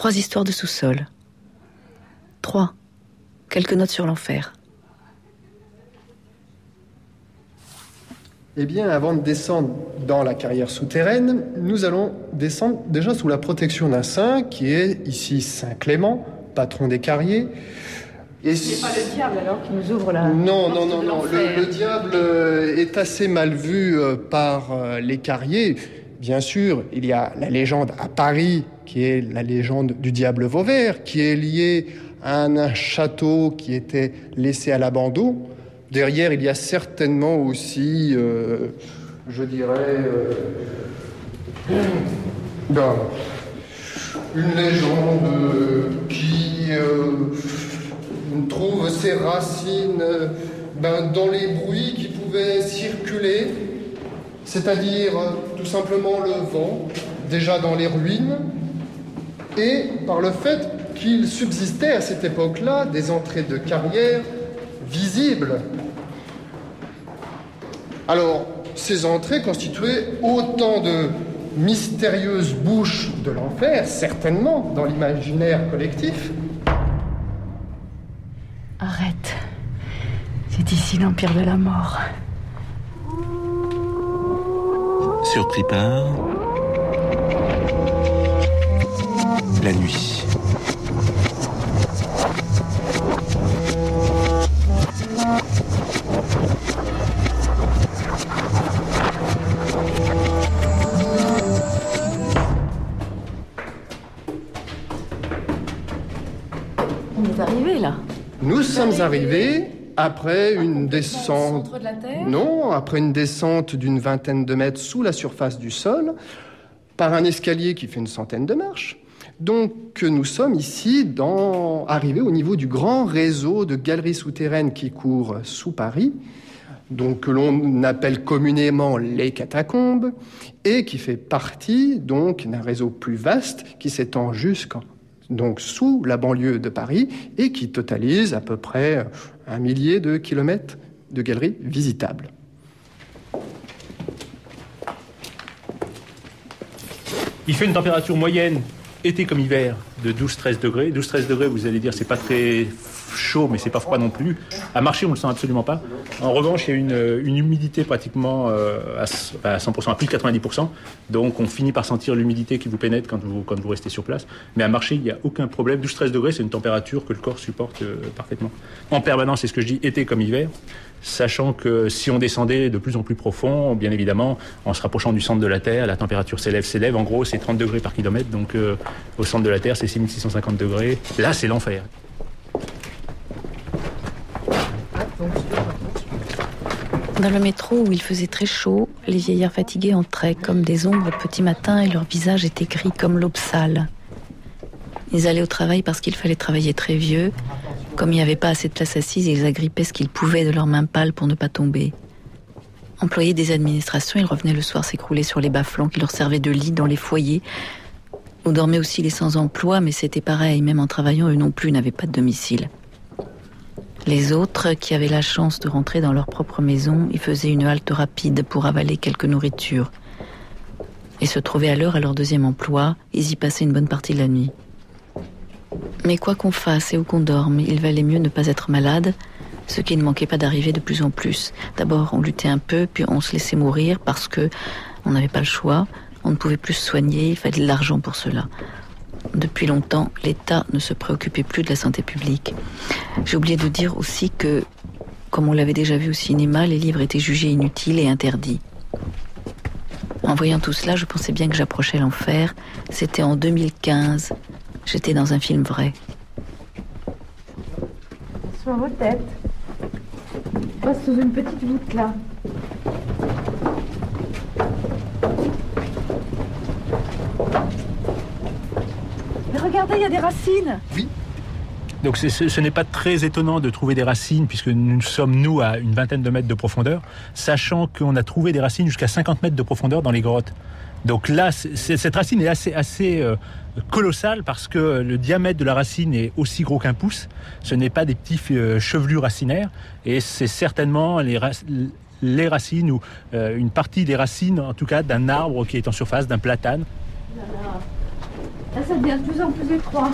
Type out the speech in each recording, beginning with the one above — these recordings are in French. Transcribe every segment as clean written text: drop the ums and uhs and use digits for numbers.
3 histoires de sous-sol. 3. Quelques notes sur l'enfer. Eh bien, avant de descendre dans la carrière souterraine, nous allons descendre déjà sous la protection d'un saint qui est ici Saint Clément, patron des carriers. Et c'est pas le diable alors qui nous ouvre la... Non. Le diable est assez mal vu par les carriers. Bien sûr, il y a la légende à Paris, qui est la légende du diable Vauvert, qui est liée à un château qui était laissé à l'abandon. Derrière, il y a certainement aussi, une légende qui trouve ses racines dans les bruits qui pouvaient circuler, c'est-à-dire tout simplement le vent, déjà dans les ruines, et par le fait qu'il subsistait à cette époque-là des entrées de carrière visibles. Alors, ces entrées constituaient autant de mystérieuses bouches de l'enfer, certainement, dans l'imaginaire collectif. Arrête. C'est ici l'empire de la mort. Sur Tripart, la nuit. On est arrivé là. Nous sommes arrivés après une descente... Centre de la Terre ? Non, après une descente d'une 20aine de mètres sous la surface du sol, par un escalier qui fait une centaine de marches. Donc nous sommes ici arrivés au niveau du grand réseau de galeries souterraines qui court sous Paris, donc que l'on appelle communément les catacombes, et qui fait partie donc d'un réseau plus vaste qui s'étend donc sous la banlieue de Paris et qui totalise à peu près 1 millier de kilomètres de galeries visitables. Il fait une température moyenne, été comme hiver, de 12-13 degrés. 12-13 degrés, vous allez dire, c'est pas très chaud, mais c'est pas froid non plus. À marcher, on le sent absolument pas. En revanche, il y a une humidité pratiquement à 100%, à plus de 90%. Donc, on finit par sentir l'humidité qui vous pénètre quand vous restez sur place. Mais à marcher, il n'y a aucun problème. 12-13 degrés, c'est une température que le corps supporte parfaitement. En permanence, c'est ce que je dis, été comme hiver. Sachant que si on descendait de plus en plus profond, bien évidemment, en se rapprochant du centre de la Terre, la température s'élève. En gros, c'est 30 degrés par kilomètre. Donc, au centre de la Terre, c'est 6650 degrés. Là, c'est l'enfer. Dans le métro où il faisait très chaud, les vieillards fatigués entraient comme des ombres au petit matin et leur visage était gris comme l'aube sale. Ils allaient au travail parce qu'il fallait travailler très vieux. Comme il n'y avait pas assez de place assise, ils agrippaient ce qu'ils pouvaient de leurs mains pâles pour ne pas tomber. Employés des administrations, ils revenaient le soir s'écrouler sur les bas-flancs qui leur servaient de lit dans les foyers, où dormaient aussi les sans-emploi, mais c'était pareil, même en travaillant, eux non plus n'avaient pas de domicile. Les autres, qui avaient la chance de rentrer dans leur propre maison, y faisaient une halte rapide pour avaler quelque nourriture. Et se trouver à l'heure à leur deuxième emploi, ils y passaient une bonne partie de la nuit. Mais quoi qu'on fasse et où qu'on dorme, il valait mieux ne pas être malade, ce qui ne manquait pas d'arriver de plus en plus. D'abord, on luttait un peu, puis on se laissait mourir parce que on n'avait pas le choix, on ne pouvait plus se soigner, il fallait de l'argent pour cela. Depuis longtemps, l'État ne se préoccupait plus de la santé publique. J'ai oublié de dire aussi que, comme on l'avait déjà vu au cinéma, les livres étaient jugés inutiles et interdits. En voyant tout cela, je pensais bien que j'approchais l'enfer. C'était en 2015. J'étais dans un film vrai. Sur vos têtes. Passe sous une petite voûte là. Mais regardez, il y a des racines. Oui. Donc ce n'est pas très étonnant de trouver des racines, puisque nous sommes, nous, à une 20aine de mètres de profondeur, sachant qu'on a trouvé des racines jusqu'à 50 mètres de profondeur dans les grottes. Donc là, cette racine est assez colossale, parce que le diamètre de la racine est aussi gros qu'un pouce. Ce n'est pas des petits chevelus racinaires, et c'est certainement les racines, ou une partie des racines, en tout cas, d'un arbre qui est en surface, d'un platane. Là, ça devient de plus en plus étroit.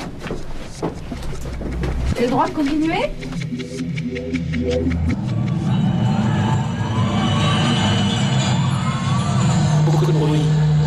J'ai le droit de continuer? Beaucoup de bruit.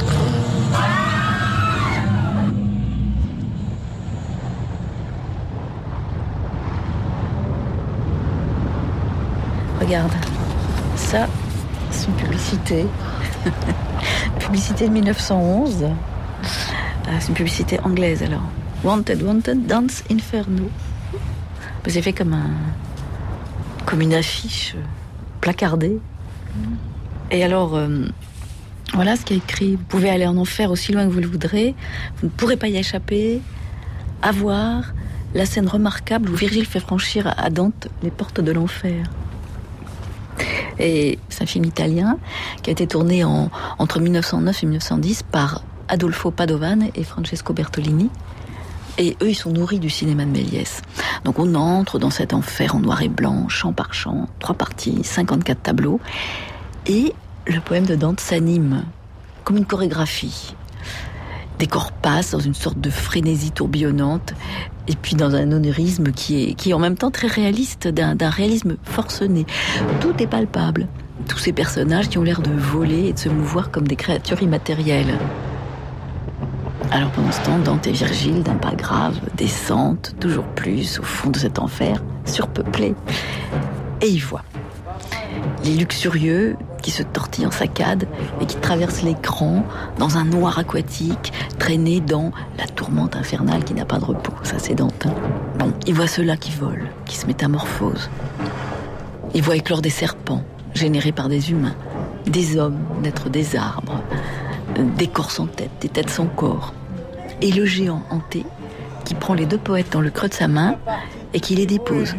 Regarde, ça, c'est une publicité. Publicité de 1911. C'est une publicité anglaise alors. Wanted, wanted, dance inferno. C'est fait comme une affiche placardée. Et alors, voilà ce qui est écrit. Vous pouvez aller en enfer aussi loin que vous le voudrez. Vous ne pourrez pas y échapper. À voir la scène remarquable où Virgile fait franchir à Dante les portes de l'enfer. Et c'est un film italien qui a été tourné entre 1909 et 1910 par Adolfo Padovan et Francesco Bertolini. Et eux, ils sont nourris du cinéma de Méliès. Donc on entre dans cet enfer en noir et blanc, champ par champ, 3 parties, 54 tableaux. Et le poème de Dante s'anime comme une chorégraphie. Des corps passent dans une sorte de frénésie tourbillonnante, et puis dans un onirisme qui est en même temps très réaliste, d'un réalisme forcené. Tout est palpable. Tous ces personnages qui ont l'air de voler et de se mouvoir comme des créatures immatérielles. Alors pendant ce temps, Dante et Virgile, d'un pas grave, descendent toujours plus au fond de cet enfer surpeuplé. Et ils voient les luxurieux qui se tortillent en saccades et qui traversent l'écran dans un noir aquatique, traînés dans la tourmente infernale qui n'a pas de repos. Ça, c'est Dante. Bon, ils voient ceux-là qui volent, qui se métamorphosent. Ils voient éclore des serpents, générés par des humains, des hommes naître des arbres, des corps sans tête, des têtes sans corps. Et le géant hanté qui prend les 2 poètes dans le creux de sa main et qui les dépose.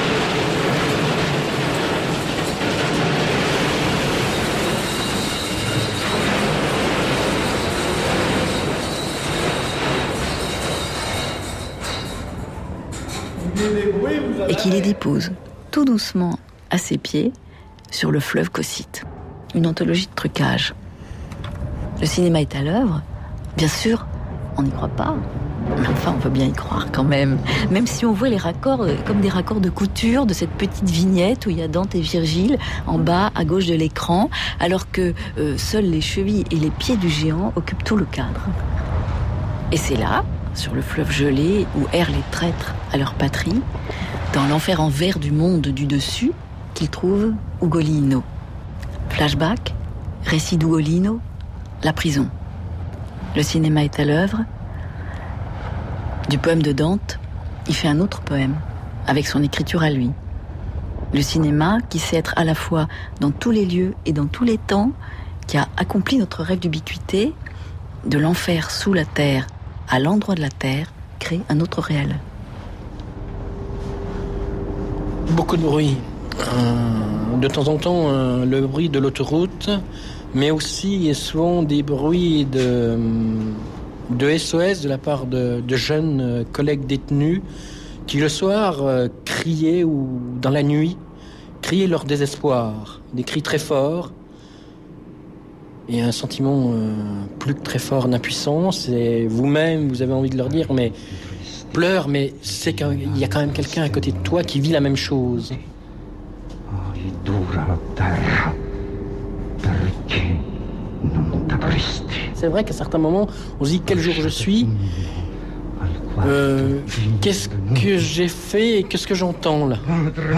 Et qui les dépose tout doucement à ses pieds sur le fleuve Cocyte. Une anthologie de trucage. Le cinéma est à l'œuvre. Bien sûr, on n'y croit pas. Mais enfin, on peut bien y croire quand même. Même si on voit les raccords comme des raccords de couture de cette petite vignette où il y a Dante et Virgile en bas à gauche de l'écran, alors que seuls les chevilles et les pieds du géant occupent tout le cadre. Et c'est là, sur le fleuve gelé où errent les traîtres à leur patrie, dans l'enfer en verre du monde du dessus, qu'ils trouvent Ugolino. Flashback, récit d'Ugolino, la prison. Le cinéma est à l'œuvre. Du poème de Dante, il fait un autre poème, avec son écriture à lui. Le cinéma, qui sait être à la fois dans tous les lieux et dans tous les temps, qui a accompli notre rêve d'ubiquité, de l'enfer sous la terre à l'endroit de la terre, crée un autre réel. Beaucoup de bruit. De temps en temps, le bruit de l'autoroute, mais aussi et souvent des bruits de SOS de la part de jeunes collègues détenus qui le soir criaient, ou dans la nuit, criaient leur désespoir. Des cris très forts et un sentiment plus que très fort d'impuissance. Et vous-même, vous avez envie de leur dire, mais pleure, mais c'est qu'il y a quand même quelqu'un à côté de toi qui vit la même chose. C'est vrai qu'à certains moments, on se dit quel jour je suis, qu'est-ce que j'ai fait et qu'est-ce que j'entends là.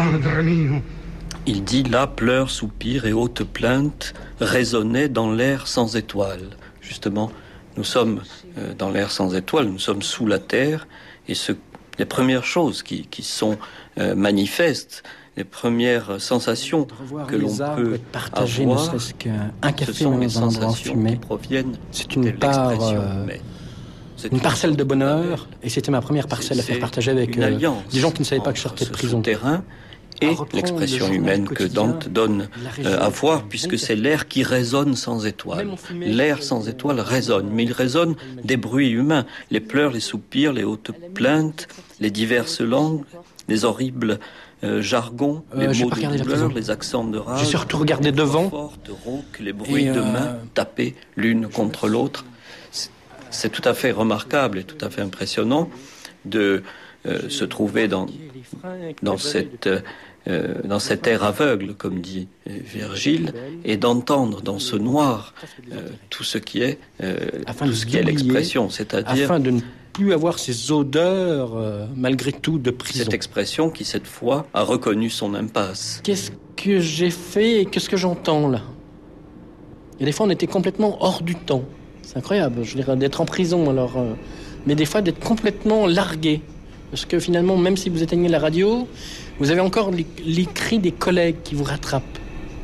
Il dit là, pleurs, soupirs et hautes plaintes résonnaient dans l'air sans étoiles. Justement, nous sommes dans l'air sans étoiles, nous sommes sous la terre, et les premières choses qui sont manifestes, les premières sensations que l'on peut partager, avoir, ne serait-ce qu'un café ce sont dans les un endroit sensations fumé. qui proviennent C'est une de part, l'expression humaine. C'est une parcelle de bonheur, et c'était ma première parcelle à faire partager avec des gens qui ne savaient pas que je sortais de prison. Terrain et l'expression humaine que Dante donne à voir, puisque c'est l'air qui résonne sans étoiles. L'air sans étoiles résonne, mais il résonne des bruits humains, les pleurs, les soupirs, les hautes plaintes, les diverses langues, les horribles jargons, les mots de douleur, les accents de rage. J'ai surtout regardé devant. Fortes, rauques, les bruits de mains tapés l'une contre l'autre. c'est tout à fait remarquable et tout à fait impressionnant de se trouver dans cette air aveugle, comme dit Virgile, et d'entendre dans ce noir tout ce qui est l'expression, c'est-à-dire afin de ne plus avoir ces odeurs malgré tout de prison. Cette expression qui cette fois a reconnu son impasse. Qu'est-ce que j'ai fait et qu'est-ce que j'entends là? Et des fois on était complètement hors du temps. C'est incroyable, je dirais, d'être en prison alors, mais des fois d'être complètement largué. Parce que finalement, même si vous éteignez la radio, vous avez encore les cris des collègues qui vous rattrapent.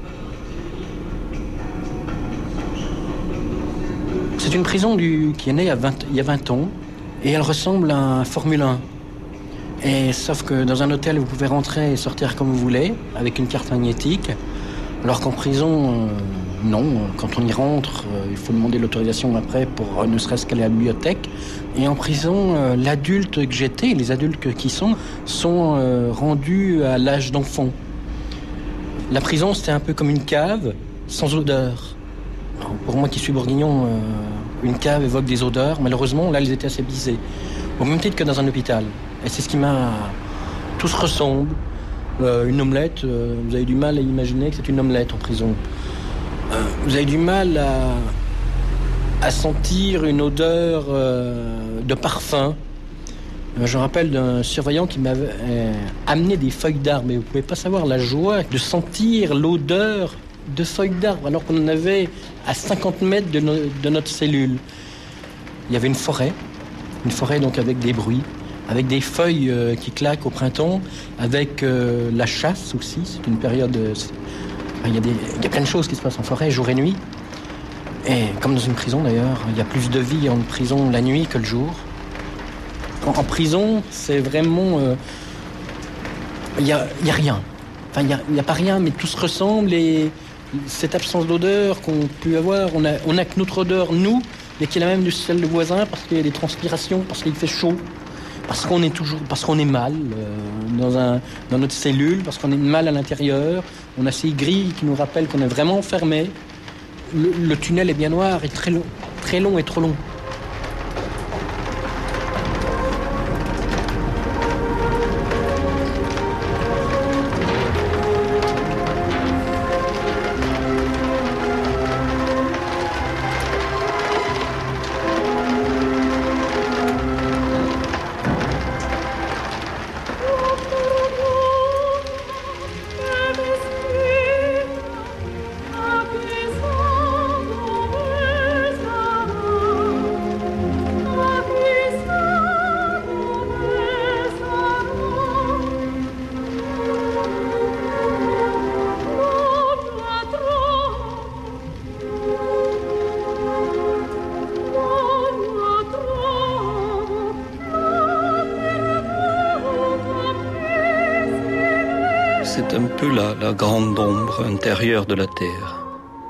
C'est une prison qui est née il y a 20 ans, et elle ressemble à un Formule 1. Et sauf que dans un hôtel, vous pouvez rentrer et sortir comme vous voulez, avec une carte magnétique, alors qu'en prison, non. Quand on y rentre, il faut demander l'autorisation après pour ne serait-ce qu'aller à la bibliothèque. Et en prison, l'adulte que j'étais, les adultes qui sont rendus à l'âge d'enfant. La prison, c'était un peu comme une cave, sans odeur. Alors, pour moi qui suis bourguignon, une cave évoque des odeurs. Malheureusement, là, elles étaient aseptisées. Au même titre que dans un hôpital. Et c'est ce qui m'a... Tout se ressemble. Une omelette, vous avez du mal à imaginer que c'est une omelette en prison. Vous avez du mal à sentir une odeur de parfum. Je me rappelle d'un surveillant qui m'avait amené des feuilles d'arbre. Et vous ne pouvez pas savoir la joie de sentir l'odeur de feuilles d'arbre alors qu'on en avait à 50 mètres de notre cellule. Il y avait une forêt donc avec des bruits, avec des feuilles qui claquent au printemps, avec la chasse aussi. C'est une période... Il y a plein de choses qui se passent en forêt, jour et nuit. Et comme dans une prison d'ailleurs, il y a plus de vie en prison la nuit que le jour. En prison, c'est vraiment... Il y a rien. Enfin, il y a pas rien, mais tout se ressemble. Et cette absence d'odeur qu'on peut avoir, on a que notre odeur, nous, mais qui est la même de celle du voisin, parce qu'il y a des transpirations, parce qu'il fait chaud, parce qu'on est mal dans notre cellule, parce qu'on est mal à l'intérieur. On a ces grilles qui nous rappellent qu'on est vraiment enfermé. Le tunnel est bien noir et très long et trop long. C'est un peu la grande ombre intérieure de la Terre.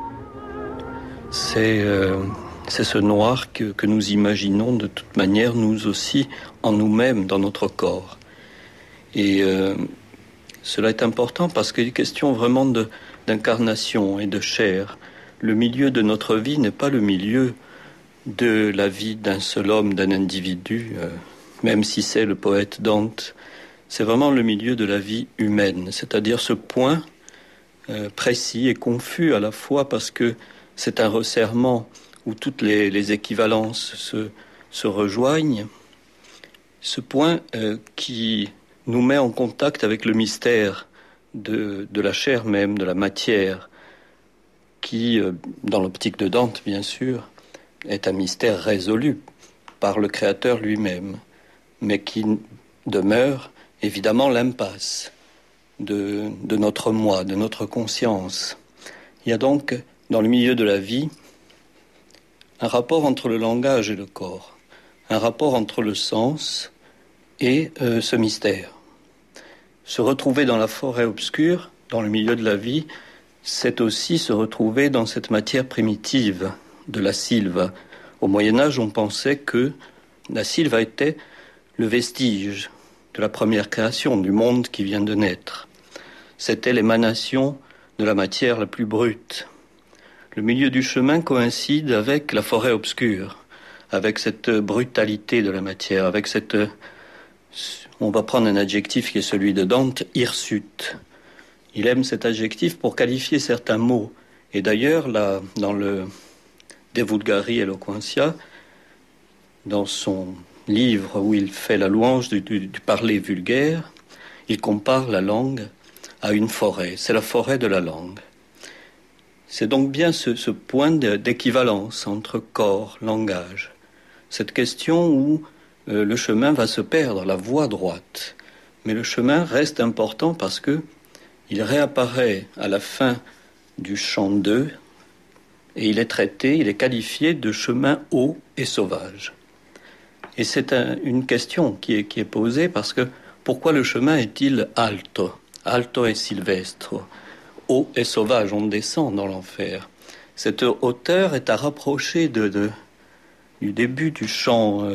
C'est ce noir que nous imaginons de toute manière, nous aussi, en nous-mêmes, dans notre corps. Et cela est important parce qu'il est question vraiment d'incarnation et de chair. Le milieu de notre vie n'est pas le milieu de la vie d'un seul homme, d'un individu, même si c'est le poète Dante. C'est vraiment le milieu de la vie humaine, c'est-à-dire ce point précis et confus à la fois parce que c'est un resserrement où toutes les équivalences se rejoignent. Ce point qui nous met en contact avec le mystère de la chair même, de la matière, qui, dans l'optique de Dante, bien sûr, est un mystère résolu par le Créateur lui-même, mais qui demeure évidemment l'impasse de notre moi, de notre conscience. Il y a donc, dans le milieu de la vie, un rapport entre le langage et le corps, un rapport entre le sens et ce mystère. Se retrouver dans la forêt obscure, dans le milieu de la vie, c'est aussi se retrouver dans cette matière primitive de la sylve. Au Moyen-Âge, on pensait que la sylve était le vestige de la première création, du monde qui vient de naître. C'était l'émanation de la matière la plus brute. Le milieu du chemin coïncide avec la forêt obscure, avec cette brutalité de la matière, avec cette... On va prendre un adjectif qui est celui de Dante, hirsute. Il aime cet adjectif pour qualifier certains mots. Et d'ailleurs, là, dans le De Vulgari Eloquentia, dans son livre où il fait la louange du parler vulgaire, il compare la langue à une forêt. C'est la forêt de la langue. C'est donc bien ce point d'équivalence entre corps, langage. Cette question où le chemin va se perdre, la voie droite. Mais le chemin reste important parce que il réapparaît à la fin du chant 2 et il est traité, il est qualifié de chemin haut et sauvage. Et c'est une question qui est posée parce que pourquoi le chemin est-il alto? Alto et silvestre. Haut et sauvage, on descend dans l'enfer. Cette hauteur est à rapprocher du début du chant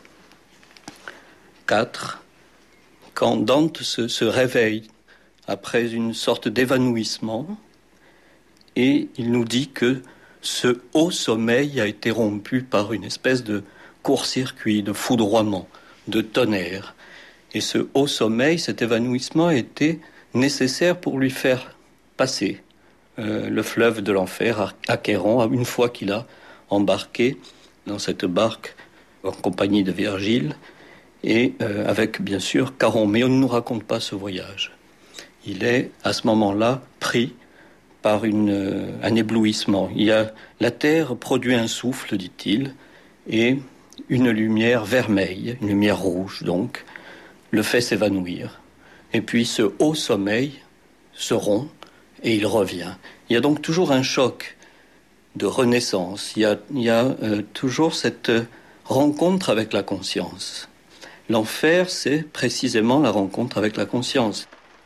4, quand Dante se réveille après une sorte d'évanouissement, et il nous dit que ce haut sommeil a été rompu par une espèce de court-circuit, de foudroiement, de tonnerre. Et ce haut sommeil, cet évanouissement, a été nécessaire pour lui faire passer le fleuve de l'enfer, Achéron, une fois qu'il a embarqué dans cette barque en compagnie de Virgile, et avec, bien sûr, Charon. Mais on ne nous raconte pas ce voyage. Il est, à ce moment-là, pris par un éblouissement. La terre produit un souffle, dit-il, et une lumière vermeille, une lumière rouge, donc, le fait s'évanouir. Et puis ce haut sommeil se rompt et il revient. Il y a donc toujours un choc de renaissance. Il y a toujours cette rencontre avec la conscience. L'enfer, c'est précisément la rencontre avec la conscience.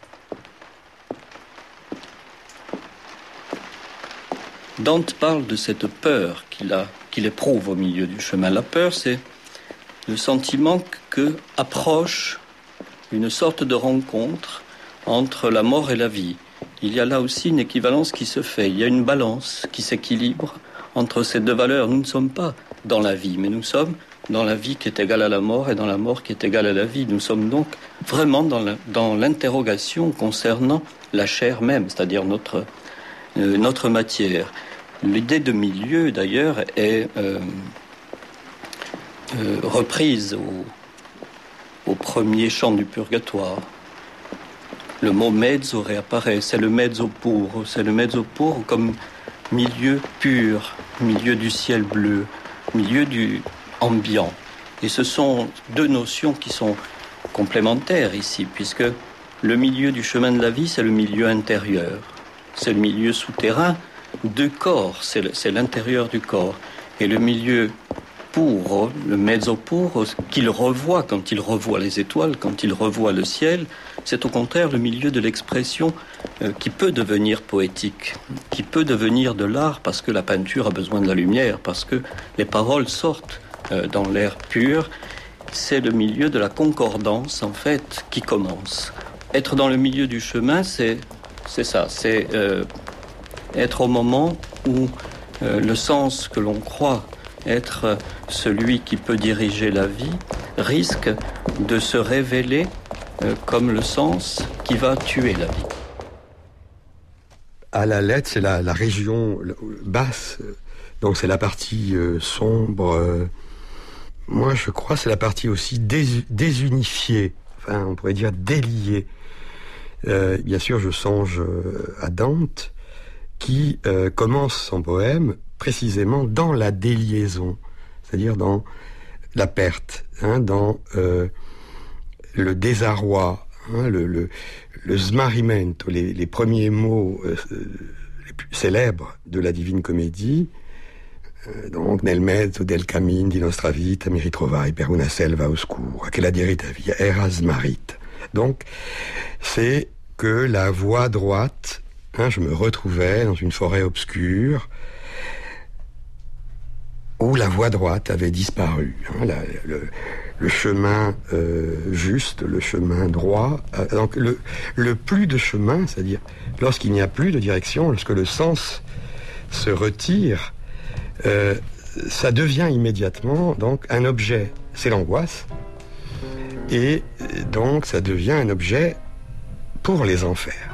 Dante parle de cette peur qu'il éprouve au milieu du chemin. La peur, c'est le sentiment que approche une sorte de rencontre entre la mort et la vie. Il y a là aussi une équivalence qui se fait. Il y a une balance qui s'équilibre entre ces deux valeurs. Nous ne sommes pas dans la vie, mais nous sommes dans la vie qui est égale à la mort et dans la mort qui est égale à la vie. Nous sommes donc vraiment dans l'interrogation concernant la chair même, c'est-à-dire notre matière. L'idée de milieu, d'ailleurs, est reprise au premier chant du Purgatoire. Le mot mezzo réapparaît, c'est le mezzo puro comme milieu pur, milieu du ciel bleu, milieu du ambiant. Et ce sont deux notions qui sont complémentaires ici, puisque le milieu du chemin de la vie, c'est le milieu intérieur, c'est le milieu souterrain du corps, c'est l'intérieur du corps. Et le milieu puro, le mezzo puro, qu'il revoit quand il revoit les étoiles, quand il revoit le ciel, c'est au contraire le milieu de l'expression qui peut devenir poétique, qui peut devenir de l'art, parce que la peinture a besoin de la lumière, parce que les paroles sortent dans l'air pur. C'est le milieu de la concordance, en fait, qui commence. Être dans le milieu du chemin, c'est ça, c'est être au moment où le sens que l'on croit être celui qui peut diriger la vie risque de se révéler comme le sens qui va tuer la vie. À la lettre, c'est la région basse, donc c'est la partie sombre. Moi, je crois que c'est la partie aussi désunifiée, enfin, on pourrait dire déliée. Bien sûr, je songe à Dante, qui commence son poème précisément dans la déliaison, c'est-à-dire dans la perte, dans le désarroi, le smarrimento, les premiers mots les plus célèbres de la Divine Comédie, donc nel mezzo del cammin di nostra vita mi ritrovai per una selva oscura che la dirita via era smarrita. Donc c'est que la voie droite, je me retrouvais dans une forêt obscure où la voie droite avait disparu. Le chemin juste, le chemin droit. Donc le plus de chemin, c'est-à-dire lorsqu'il n'y a plus de direction, lorsque le sens se retire, ça devient immédiatement donc un objet, c'est l'angoisse, et donc ça devient un objet pour les enfers.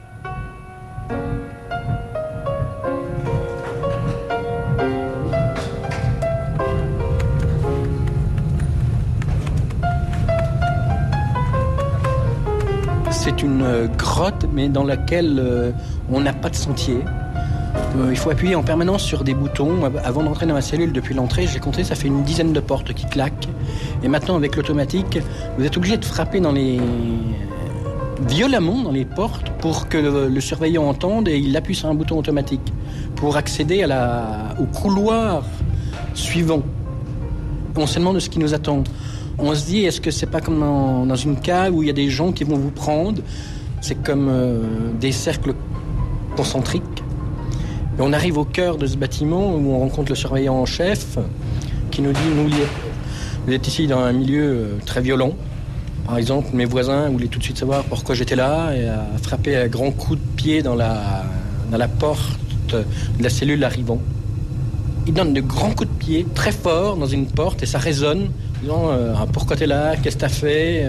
C'est une grotte, mais dans laquelle on n'a pas de sentier. Il faut appuyer en permanence sur des boutons. Avant d'entrer dans ma cellule, depuis l'entrée, j'ai compté, ça fait une dizaine de portes qui claquent. Et maintenant, avec l'automatique, vous êtes obligé de frapper violemment dans les portes pour que le surveillant entende et il appuie sur un bouton automatique pour accéder au couloir suivant. On se demande ce qui nous attend. On se dit, est-ce que c'est pas comme dans une cave où il y a des gens qui vont vous prendre? C'est comme des cercles concentriques. Et on arrive au cœur de ce bâtiment où on rencontre le surveillant en chef qui nous dit, vous êtes ici dans un milieu très violent. Par exemple, mes voisins voulaient tout de suite savoir pourquoi j'étais là et a frappé à grands coups de pied dans la porte de la cellule arrivant. Il donne de grands coups de pied très forts dans une porte et ça résonne. Disant, pourquoi t'es là? Qu'est-ce que t'as fait?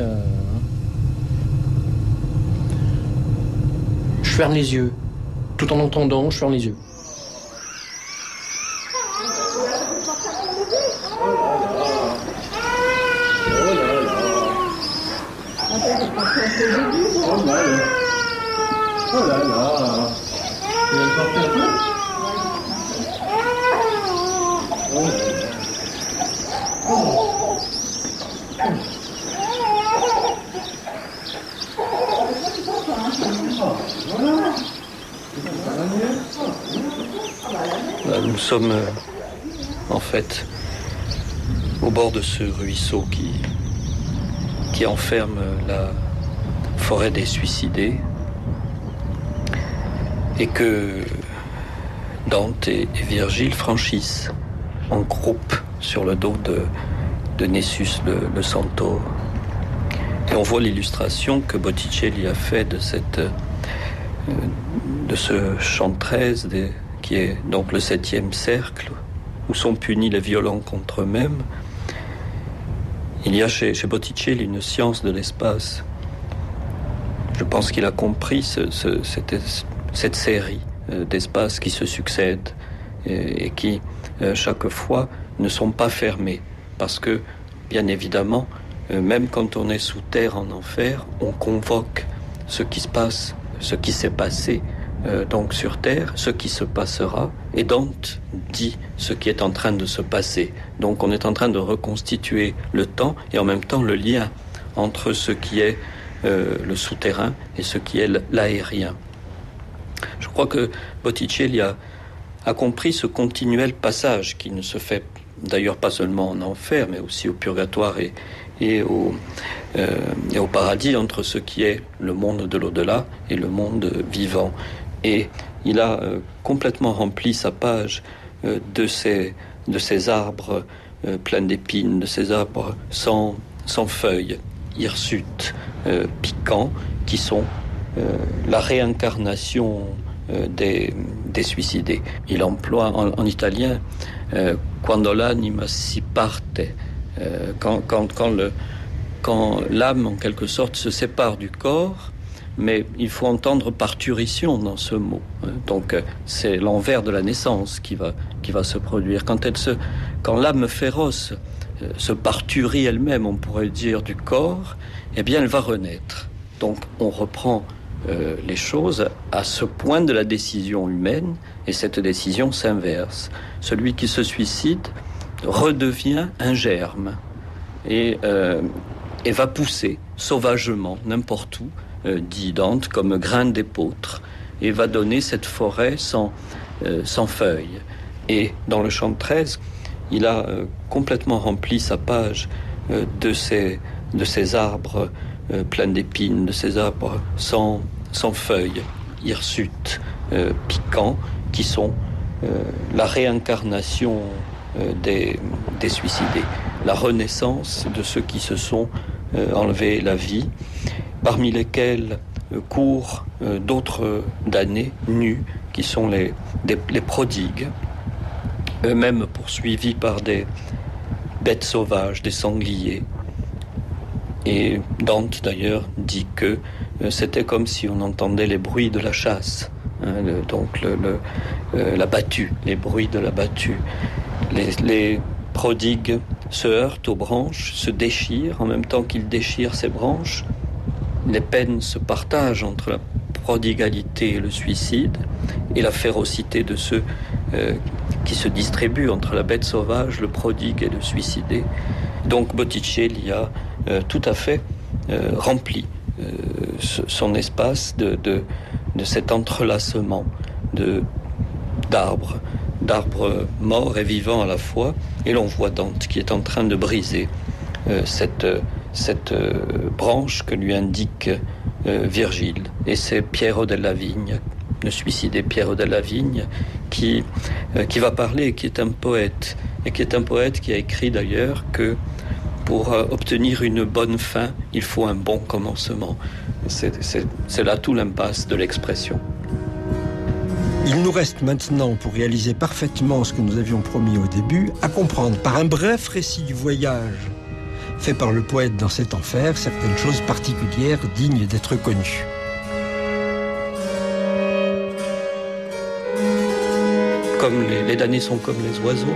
Je ferme les yeux. Tout en entendant, je ferme les yeux. Nous sommes en fait au bord de ce ruisseau qui enferme la forêt des suicidés et que Dante et Virgile franchissent en groupe sur le dos de Nessus le centaure. Et on voit l'illustration que Botticelli a fait de ce chant 13 qui est donc le 7e cercle, où sont punis les violents contre eux-mêmes. Il y a chez Botticelli une science de l'espace. Je pense qu'il a compris cette série d'espaces qui se succèdent et qui, chaque fois, ne sont pas fermés. Parce que, bien évidemment, même quand on est sous terre en enfer, on convoque ce qui se passe, ce qui s'est passé donc sur terre, ce qui se passera, et Dante dit ce qui est en train de se passer. Donc on est en train de reconstituer le temps et en même temps le lien entre ce qui est le souterrain et ce qui est l'aérien. Je crois que Botticelli a compris ce continuel passage qui ne se fait d'ailleurs pas seulement en enfer, mais aussi au purgatoire et au paradis, entre ce qui est le monde de l'au-delà et le monde vivant. Et il a complètement rempli sa page de ces arbres pleins d'épines, de ces arbres sans feuilles, hirsutes, piquants, qui sont la réincarnation des suicidés. Il emploie en italien quando l'anima si parte, quand l'âme en quelque sorte se sépare du corps, mais il faut entendre parturition dans ce mot. Donc c'est l'envers de la naissance qui va se produire. Quand l'âme féroce se parturie elle-même, on pourrait dire, du corps, eh bien elle va renaître. Donc on reprend les choses à ce point de la décision humaine, et cette décision s'inverse. Celui qui se suicide redevient un germe et va pousser sauvagement n'importe où, dit Dante, comme grain d'épeautre, et va donner cette forêt sans feuilles. Et dans le chant 13, il a complètement rempli sa page de ces arbres pleins d'épines, de ces arbres sans feuilles, hirsutes, piquants, qui sont la réincarnation des suicidés, la renaissance de ceux qui se sont enlevés la vie, parmi lesquels courent d'autres damnés nus, qui sont les prodigues, eux-mêmes poursuivis par des bêtes sauvages, des sangliers. Et Dante, d'ailleurs, dit que c'était comme si on entendait les bruits de la chasse, la battue, les bruits de la battue. Les prodigues se heurtent aux branches, se déchirent, en même temps qu'ils déchirent ces branches. Les peines se partagent entre la prodigalité et le suicide, et la férocité de ceux qui se distribuent entre la bête sauvage, le prodigue et le suicidé. Donc Botticelli a tout à fait rempli son espace de cet entrelacement d'arbres morts et vivants à la fois, et l'on voit Dante qui est en train de briser cette branche que lui indique Virgile. Et c'est Piero della Vigne, le suicidé Piero della Vigne, qui va parler, qui est un poète, et qui est un poète qui a écrit d'ailleurs que pour obtenir une bonne fin, il faut un bon commencement. C'est là tout l'impasse de l'expression. Il nous reste maintenant, pour réaliser parfaitement ce que nous avions promis au début, à comprendre par un bref récit du voyage fait par le poète dans cet enfer certaines choses particulières dignes d'être connues. Comme les damnés sont comme les oiseaux.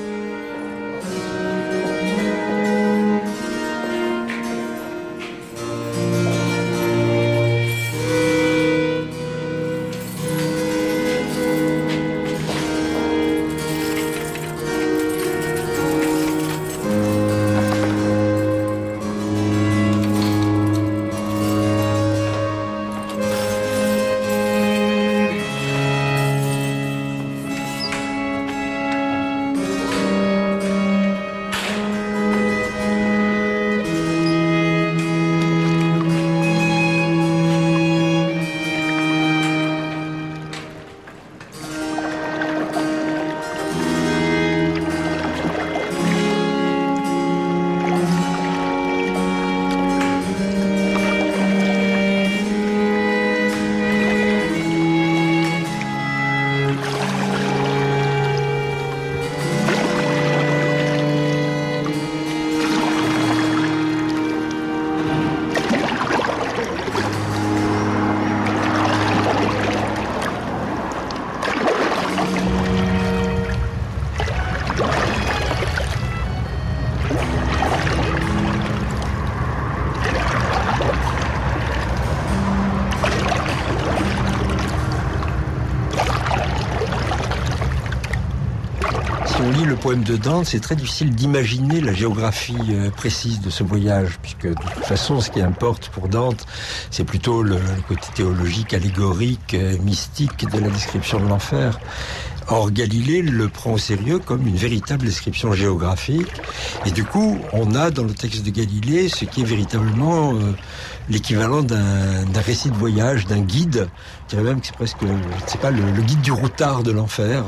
Poème de Dante, c'est très difficile d'imaginer la géographie précise de ce voyage, puisque de toute façon, ce qui importe pour Dante, c'est plutôt le côté théologique, allégorique, mystique de la description de l'enfer. Or, Galilée le prend au sérieux comme une véritable description géographique. Et du coup, on a dans le texte de Galilée ce qui est véritablement l'équivalent d'un récit de voyage, d'un guide. Je dirais même que c'est presque, je sais pas, le guide du routard de l'enfer,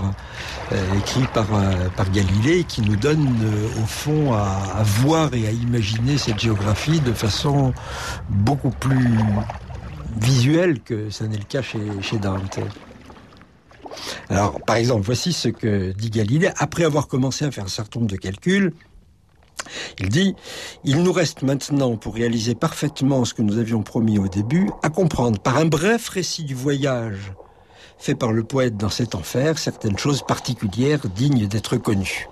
écrit par Galilée, qui nous donne au fond à voir et à imaginer cette géographie de façon beaucoup plus visuelle que ça n'est le cas chez Dante. Alors, par exemple, voici ce que dit Galilée, après avoir commencé à faire un certain nombre de calculs. Il dit « Il nous reste maintenant, pour réaliser parfaitement ce que nous avions promis au début, à comprendre par un bref récit du voyage fait par le poète dans cet enfer certaines choses particulières dignes d'être connues.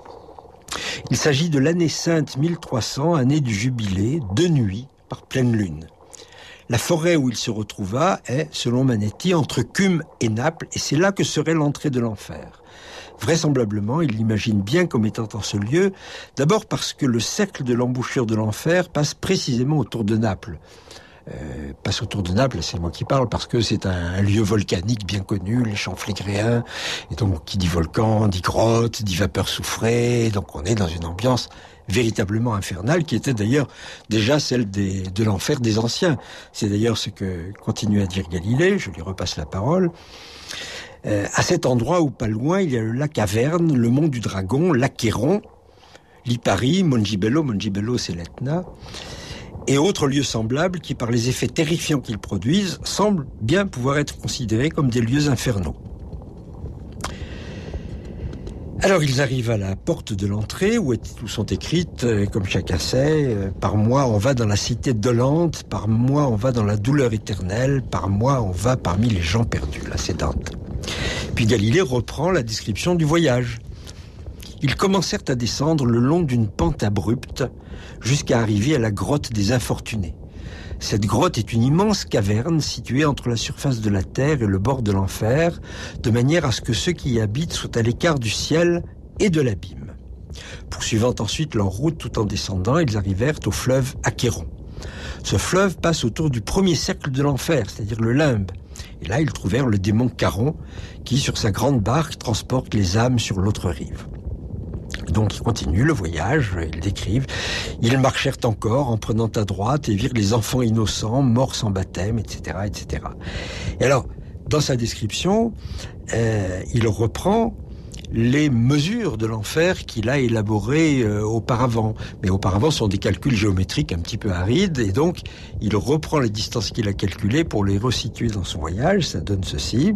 Il s'agit de l'année sainte 1300, année du jubilé, de nuit, par pleine lune. La forêt où il se retrouva est, selon Manetti, entre Cume et Naples, et c'est là que serait l'entrée de l'enfer. Vraisemblablement, il l'imagine bien comme étant en ce lieu, d'abord parce que le cercle de l'embouchure de l'enfer passe précisément autour de Naples. Passe autour de Naples, c'est moi qui parle, parce que c'est un lieu volcanique bien connu, les champs phlégrains, et donc qui dit volcan, dit grotte, dit vapeur soufrée, donc on est dans une ambiance véritablement infernale, qui était d'ailleurs déjà celle de l'enfer des anciens. C'est d'ailleurs ce que continue à dire Galilée, je lui repasse la parole. À cet endroit où, pas loin, il y a le lac Averne, le mont du Dragon, l'Achéron, Lipari, Mongibello c'est l'Etna, et autres lieux semblables qui, par les effets terrifiants qu'ils produisent, semblent bien pouvoir être considérés comme des lieux infernaux. Alors ils arrivent à la porte de l'entrée où sont écrites, comme chacun sait, par moi on va dans la cité dolente, par moi on va dans la douleur éternelle, par moi on va parmi les gens perdus. Là c'est Dante. Puis Galilée reprend la description du voyage. Ils commencèrent à descendre le long d'une pente abrupte jusqu'à arriver à la grotte des infortunés. Cette grotte est une immense caverne située entre la surface de la terre et le bord de l'enfer, de manière à ce que ceux qui y habitent soient à l'écart du ciel et de l'abîme. Poursuivant ensuite leur route tout en descendant, ils arrivèrent au fleuve Achéron. Ce fleuve passe autour du premier cercle de l'enfer, c'est-à-dire le limbe. Et là, ils trouvèrent le démon Charon, qui, sur sa grande barque, transporte les âmes sur l'autre rive. Donc ils continuent le voyage, ils décrivent. Ils marchèrent encore en prenant à droite et virent les enfants innocents, morts sans baptême, etc., etc. Et alors, dans sa description, il reprend les mesures de l'enfer qu'il a élaborées auparavant. Mais auparavant, ce sont des calculs géométriques un petit peu arides, et donc il reprend les distances qu'il a calculées pour les resituer dans son voyage. Ça donne ceci.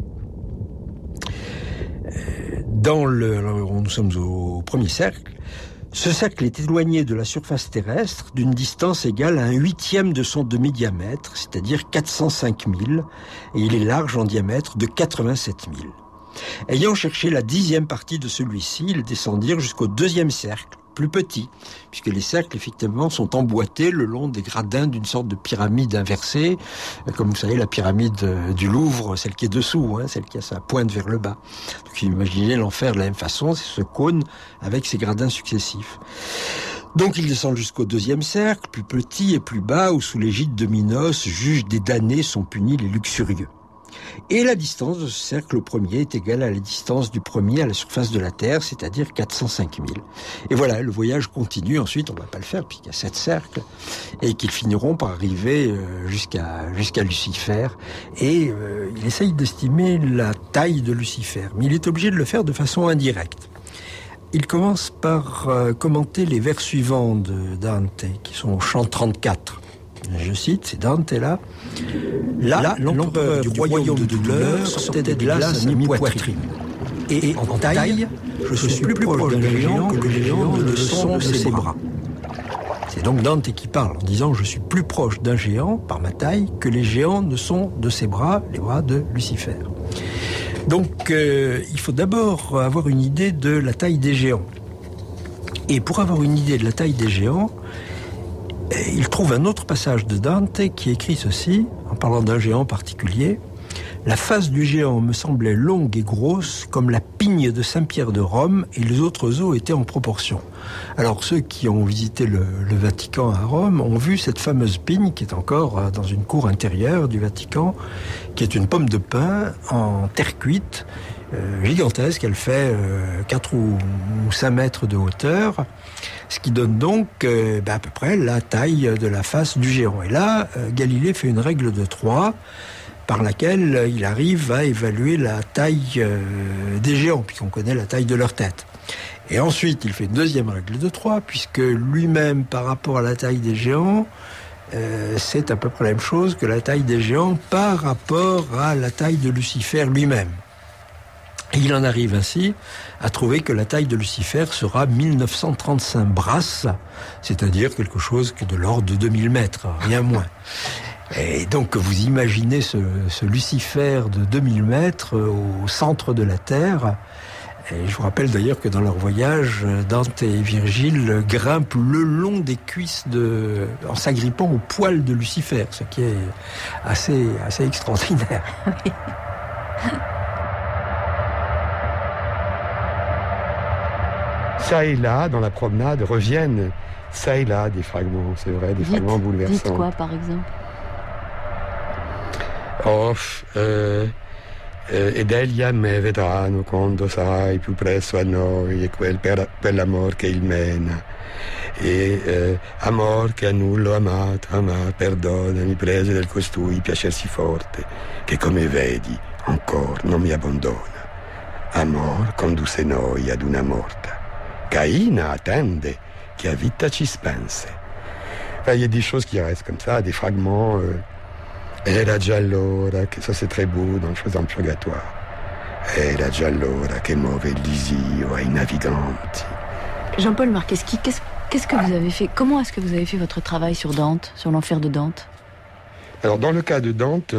Nous sommes au premier cercle. Ce cercle est éloigné de la surface terrestre d'une distance égale à 1/8 de son demi-diamètre, c'est-à-dire 405 000, et il est large en diamètre de 87 000. Ayant cherché la 10e partie de celui-ci, ils descendirent jusqu'au 2e cercle, plus petit, puisque les cercles, effectivement, sont emboîtés le long des gradins d'une sorte de pyramide inversée, comme vous savez, la pyramide du Louvre, celle qui est dessous, celle qui a sa pointe vers le bas. Donc imaginez l'enfer de la même façon, c'est ce cône avec ses gradins successifs. Donc ils descendent jusqu'au 2e cercle, plus petit et plus bas, où sous l'égide de Minos, juge des damnés sont punis les luxurieux. Et la distance de ce cercle au premier est égale à la distance du premier à la surface de la Terre, c'est-à-dire 405 000. Et voilà, le voyage continue. Ensuite, on ne va pas le faire puisqu'il y a 7 cercles, et qu'ils finiront par arriver jusqu'à Lucifer. Et il essaye d'estimer la taille de Lucifer, mais il est obligé de le faire de façon indirecte. Il commence par commenter les vers suivants de Dante, qui sont au chant 34. Je cite, c'est Dante là. Là, l'empereur du royaume de douleur sortait de glace à mi-poitrine. Et en taille, je suis plus proche d'un géant que les géants ne le sont de ses bras. C'est donc Dante qui parle en disant « Je suis plus proche d'un géant, par ma taille, que les géants ne sont de ses bras, les bras de Lucifer. » Donc, il faut d'abord avoir une idée de la taille des géants. Et pour avoir une idée de la taille des géants, il trouve un autre passage de Dante qui écrit ceci, en parlant d'un géant particulier. « La face du géant me semblait longue et grosse, comme la pigne de Saint-Pierre de Rome, et les autres os étaient en proportion. » Alors, ceux qui ont visité le Vatican à Rome ont vu cette fameuse pigne qui est encore dans une cour intérieure du Vatican, qui est une pomme de pin en terre cuite, gigantesque. Elle fait 4 ou 5 mètres de hauteur, ce qui donne donc à peu près la taille de la face du géant. Et là, Galilée fait une règle de 3, par laquelle il arrive à évaluer la taille des géants, puisqu'on connaît la taille de leur tête. Et ensuite, il fait une deuxième règle de 3, puisque lui-même, par rapport à la taille des géants, c'est à peu près la même chose que la taille des géants par rapport à la taille de Lucifer lui-même. Et il en arrive ainsi à trouver que la taille de Lucifer sera 1935 brasses, c'est-à-dire quelque chose que de l'ordre de 2000 mètres, rien moins. Et donc vous imaginez ce Lucifer de 2000 mètres au centre de la Terre. Et je vous rappelle d'ailleurs que dans leur voyage, Dante et Virgile grimpent le long des cuisses en s'agrippant au poil de Lucifer, ce qui est assez extraordinaire. Ça et là, dans la promenade, reviennent ça et là des fragments, c'est vrai, des fragments bouleversants. Dites quoi, par exemple? Ed egli a me vedranno quando sarai più presso a noi, e quell'amor che il mena. Amor che a nullo amato, perdonami, prese del costui piacersi forte, che come vedi ancor non mi abbandona. Amor condusse noi ad una morta. Caïna attende che a vita ci spense. Enfin, il y a des choses qui restent comme ça, des fragments. Era già allora, que ça c'est très beau dans les choses en purgatoire. è la giallora che muove il lisio ai naviganti. Jean-Paul Marcheschi, qu'est-ce que vous avez fait? Comment est-ce que vous avez fait votre travail sur Dante, sur l'enfer de Dante? Alors, dans le cas de Dante,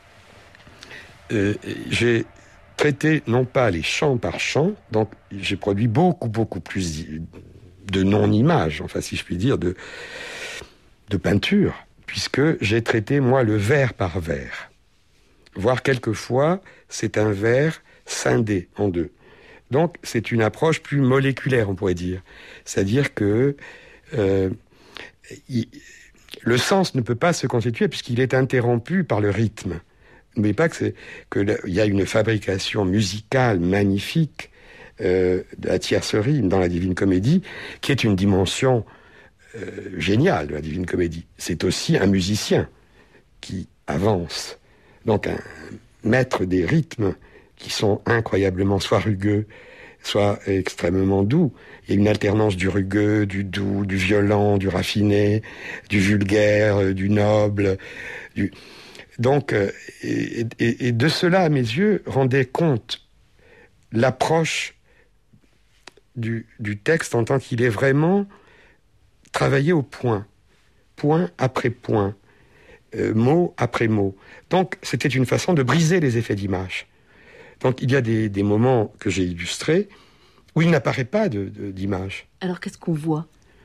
j'ai traité non pas les chants par chants, donc j'ai produit beaucoup plus de non-images, enfin si je puis dire, de peinture, puisque j'ai traité, moi, le vers par vers. Voire quelquefois, c'est un vers scindé en deux. Donc, c'est une approche plus moléculaire, on pourrait dire. C'est-à-dire que le sens ne peut pas se constituer puisqu'il est interrompu par le rythme. N'oubliez pas qu'il y a une fabrication musicale magnifique de la tierce rime dans la Divine Comédie, qui est une dimension géniale de la Divine Comédie. C'est aussi un musicien qui avance. Donc un maître des rythmes qui sont incroyablement soit rugueux, soit extrêmement doux. Il y a une alternance du rugueux, du doux, du violent, du raffiné, du vulgaire, du noble. Donc, et de cela, à mes yeux, rendait compte l'approche du texte en tant qu'il est vraiment travaillé au point après point, mot après mot. Donc, c'était une façon de briser les effets d'image. Donc, il y a des moments que j'ai illustrés où il n'apparaît pas d'image. Alors, qu'est-ce qu'on voit?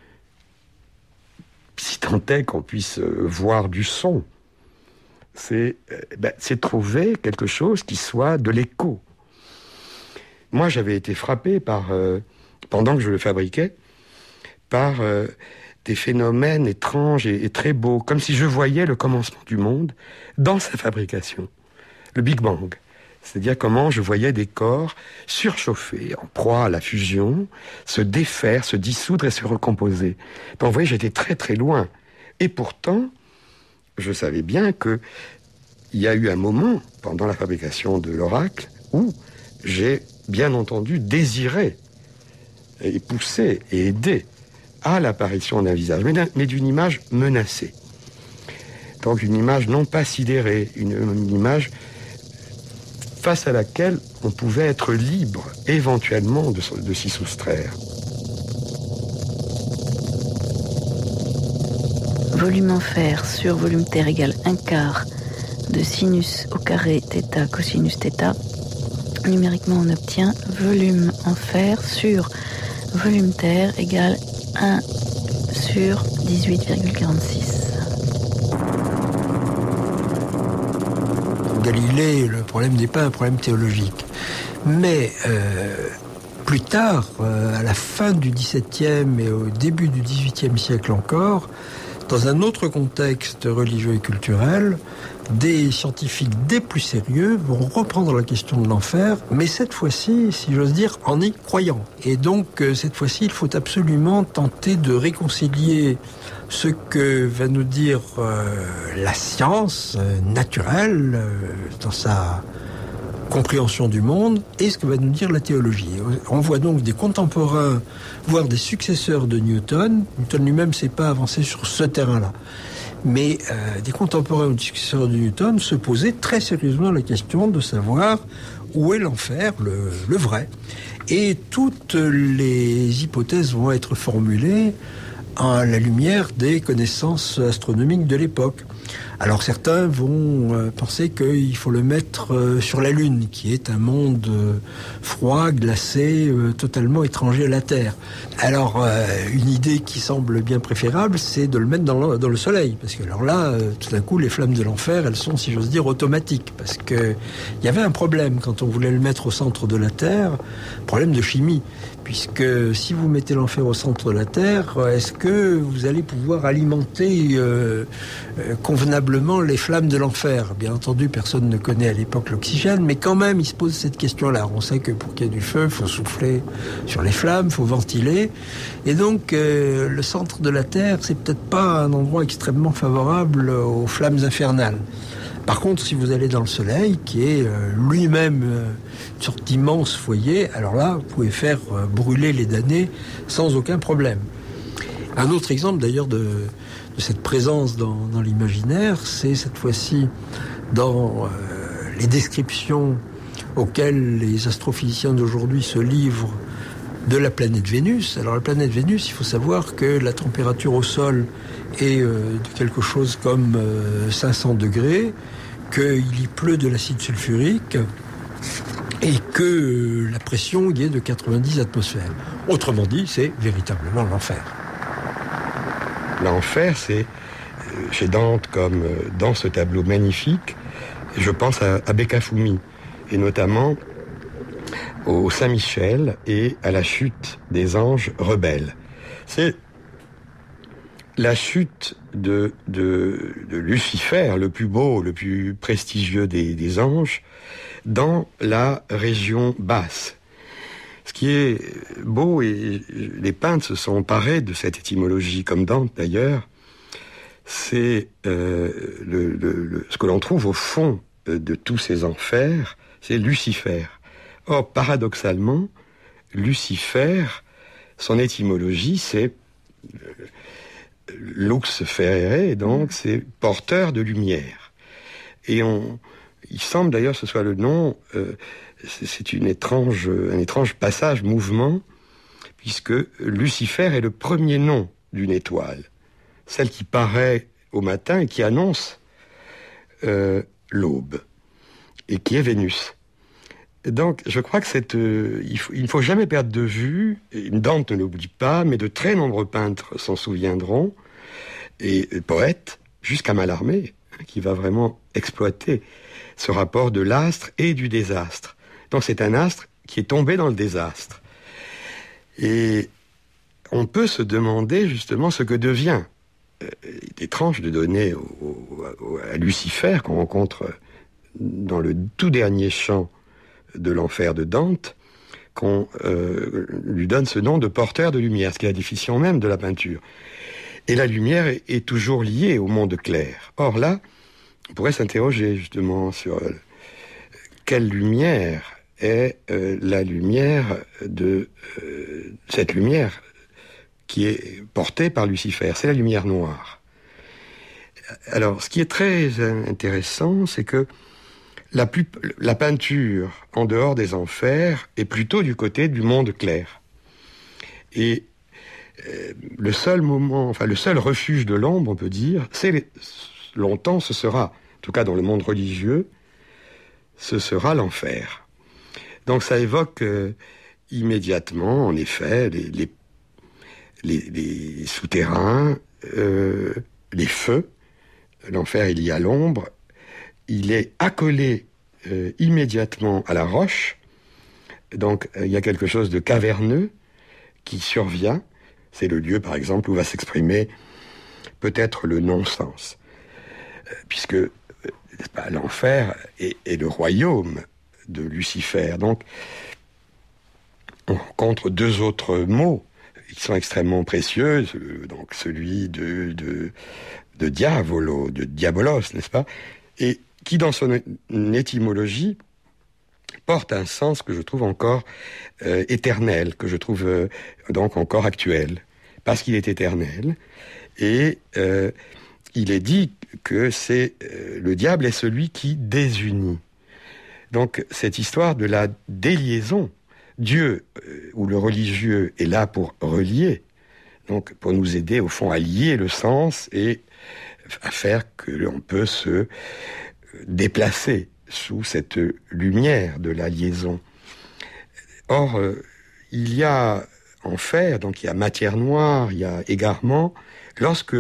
Si tant est qu'on puisse voir du son, c'est trouver quelque chose qui soit de l'écho. Moi, j'avais été frappé pendant que je le fabriquais, par des phénomènes étranges et très beaux, comme si je voyais le commencement du monde dans sa fabrication, le Big Bang. C'est-à-dire comment je voyais des corps surchauffés, en proie à la fusion, se défaire, se dissoudre et se recomposer. Donc, vous voyez, j'étais très loin. Et pourtant, je savais bien qu'il y a eu un moment, pendant la fabrication de l'oracle, où j'ai, bien entendu, désiré et poussé et aidé à l'apparition d'un visage, mais d'une image menacée. Donc une image non pas sidérée, une image face à laquelle on pouvait être libre, éventuellement, de s'y soustraire. Volume enfer sur volume terre égale 1/4 de sinus au carré θ cosinus θ. Numériquement, on obtient volume enfer sur volume terre égale 1 sur 18,46. Galilée, le problème n'est pas un problème théologique. Mais plus tard, à la fin du XVIIe et au début du XVIIIe siècle encore, dans un autre contexte religieux et culturel, des scientifiques des plus sérieux vont reprendre la question de l'enfer, mais cette fois-ci, si j'ose dire, en y croyant. Et donc, cette fois-ci, il faut absolument tenter de réconcilier ce que va nous dire la science naturelle dans sa compréhension du monde et ce que va nous dire la théologie. On voit donc des contemporains, voire des successeurs de Newton. Newton lui-même ne s'est pas avancé sur ce terrain-là. Mais des contemporains ou des successeurs de Newton se posaient très sérieusement la question de savoir où est l'enfer, le vrai. Et toutes les hypothèses vont être formulées à la lumière des connaissances astronomiques de l'époque. Alors certains vont penser qu'il faut le mettre sur la Lune, qui est un monde froid, glacé, totalement étranger à la Terre. Alors une idée qui semble bien préférable, c'est de le mettre dans le Soleil, parce que alors là, tout d'un coup, les flammes de l'enfer, elles sont, si j'ose dire, automatiques, parce que il y avait un problème quand on voulait le mettre au centre de la Terre, problème de chimie. Puisque si vous mettez l'enfer au centre de la Terre, est-ce que vous allez pouvoir alimenter convenablement les flammes de l'enfer? Bien entendu, personne ne connaît à l'époque l'oxygène, mais quand même, il se pose cette question-là. On sait que pour qu'il y ait du feu, il faut souffler sur les flammes, il faut ventiler. Et donc, le centre de la Terre, c'est peut-être pas un endroit extrêmement favorable aux flammes infernales. Par contre, si vous allez dans le Soleil, qui est lui-même une sorte d'immense foyer, alors là, vous pouvez faire brûler les damnés sans aucun problème. Un autre exemple, d'ailleurs, de cette présence dans l'imaginaire, c'est cette fois-ci dans les descriptions auquel les astrophysiciens d'aujourd'hui se livrent de la planète Vénus. Alors la planète Vénus, il faut savoir que la température au sol est de quelque chose comme 500 degrés, qu'il y pleut de l'acide sulfurique et que la pression y est de 90 atmosphères. Autrement dit, c'est véritablement l'enfer. L'enfer, c'est chez Dante comme dans ce tableau magnifique, je pense à Beccafumi, et notamment au Saint-Michel et à la chute des anges rebelles. C'est la chute de Lucifer, le plus beau, le plus prestigieux des anges, dans la région basse. Ce qui est beau, et les peintres se sont emparés de cette étymologie, comme Dante d'ailleurs, c'est ce que l'on trouve au fond de tous ces enfers, c'est Lucifer. Or, paradoxalement, Lucifer, son étymologie, c'est lux ferere, donc c'est porteur de lumière. Et il semble d'ailleurs que ce soit le nom, c'est un étrange passage, mouvement, puisque Lucifer est le premier nom d'une étoile, celle qui paraît au matin et qui annonce l'aube, et qui est Vénus. Donc, je crois que il ne faut jamais perdre de vue, et Dante ne l'oublie pas, mais de très nombreux peintres s'en souviendront, et poètes, jusqu'à Mallarmé, qui va vraiment exploiter ce rapport de l'astre et du désastre. Donc, c'est un astre qui est tombé dans le désastre. Et on peut se demander justement ce que devient. Il est étrange de donner à Lucifer, qu'on rencontre dans le tout dernier chant de l'enfer de Dante, qu'on lui donne ce nom de porteur de lumière, ce qui est la définition même de la peinture. Et la lumière est toujours liée au monde clair. Or là, on pourrait s'interroger justement sur quelle lumière est la lumière de cette lumière qui est portée par Lucifer. C'est la lumière noire. Alors, ce qui est très intéressant, c'est que la peinture en dehors des enfers est plutôt du côté du monde clair. Et le seul refuge de l'ombre, on peut dire, longtemps ce sera, en tout cas dans le monde religieux, ce sera l'enfer. Donc ça évoque immédiatement, en effet, les souterrains, les feux. L'enfer, il y a l'ombre. Il est accolé immédiatement à la roche. Donc, il y a quelque chose de caverneux qui survient. C'est le lieu, par exemple, où va s'exprimer peut-être le non-sens. Puisque l'enfer est le royaume de Lucifer. Donc, on rencontre deux autres mots qui sont extrêmement précieux. Donc, celui de diavolo, de diabolos, n'est-ce pas? Et qui, dans son étymologie, porte un sens que je trouve encore éternel, que je trouve donc encore actuel, parce qu'il est éternel. Et il est dit que le diable est celui qui désunit. Donc cette histoire de la déliaison, Dieu ou le religieux est là pour relier, donc pour nous aider au fond à lier le sens et à faire que l'on peut se déplacer sous cette lumière de la liaison. Or, il y a enfer, donc il y a matière noire, il y a égarement, lorsque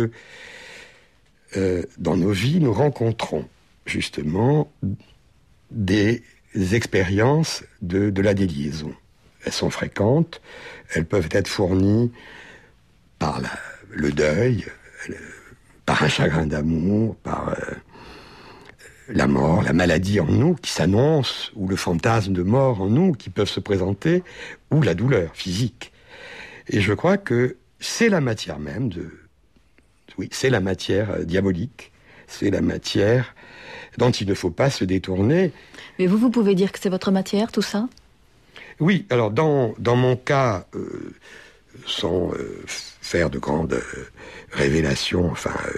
dans nos vies nous rencontrons justement des expériences de la déliaison. Elles sont fréquentes, elles peuvent être fournies par le deuil, par un chagrin d'amour, par la mort, la maladie en nous qui s'annonce, ou le fantasme de mort en nous qui peuvent se présenter, ou la douleur physique. Et je crois que c'est la matière même c'est la matière diabolique, c'est la matière dont il ne faut pas se détourner. Mais vous pouvez dire que c'est votre matière, tout ça ? Oui, alors dans mon cas, sans faire de grandes révélations,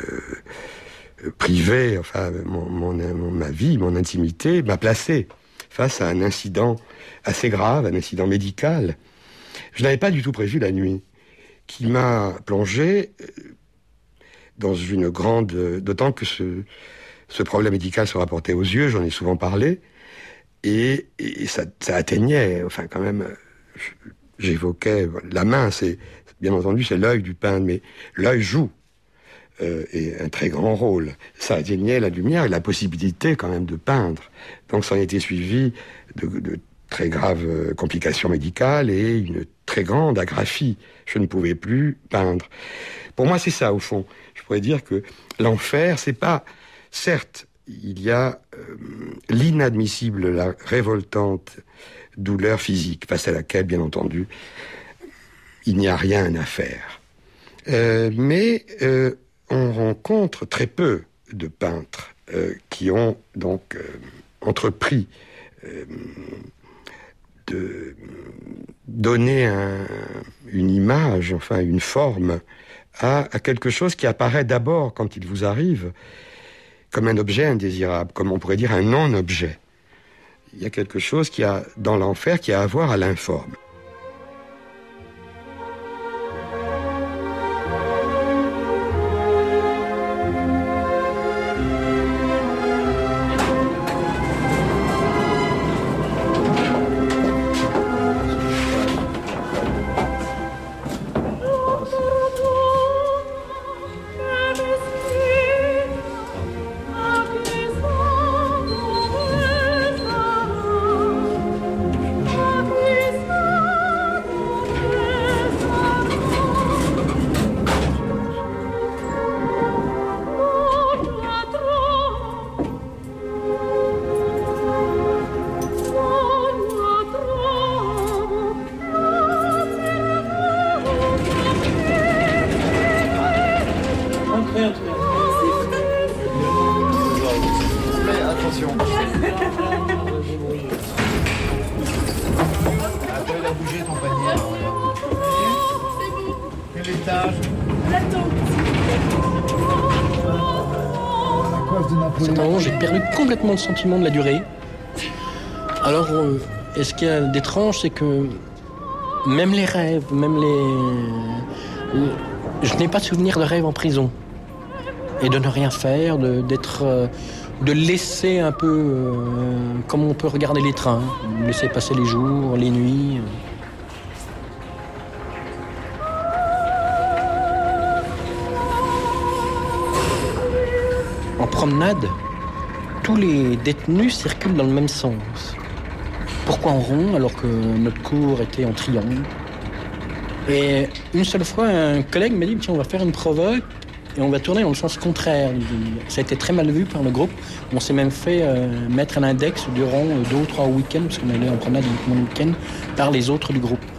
privées, ma vie, mon intimité m'a placé face à un incident assez grave, un incident médical. Je n'avais pas du tout prévu la nuit, qui m'a plongé dans une grande... D'autant que ce problème médical se rapportait aux yeux, j'en ai souvent parlé, et ça atteignait, enfin quand même, j'évoquais la main, c'est bien entendu c'est l'œil du peintre, mais l'œil joue et un très grand rôle. Ça atteignait la lumière et la possibilité quand même de peindre. Donc ça en était suivi de très graves complications médicales et une très grande agraphie. Je ne pouvais plus peindre. Pour moi, c'est ça, au fond. Je pourrais dire que l'enfer, c'est pas... Certes, il y a l'inadmissible, la révoltante douleur physique, face à laquelle, bien entendu, il n'y a rien à faire. Mais on rencontre très peu de peintres qui ont donc entrepris de donner une image, enfin une forme à quelque chose qui apparaît d'abord quand il vous arrive comme un objet indésirable, comme on pourrait dire un non-objet. Il y a quelque chose qui a dans l'enfer qui a à voir à l'informe. J'ai perdu complètement le sentiment de la durée. Alors, et ce qu'il y a d'étrange, c'est que même les rêves, je n'ai pas de souvenir de rêve en prison. Et de ne rien faire, de laisser un peu comme on peut regarder les trains, laisser passer les jours, les nuits. En promenade, tous les détenus circulent dans le même sens. Pourquoi en rond alors que notre cour était en triangle? Et une seule fois, un collègue m'a dit « Tiens, on va faire une provoque et on va tourner dans le sens contraire. » Ça a été très mal vu par le groupe. On s'est même fait mettre un index durant 2 ou 3 week-ends, parce qu'on allait en promenade uniquement le week-end, par les autres du groupe.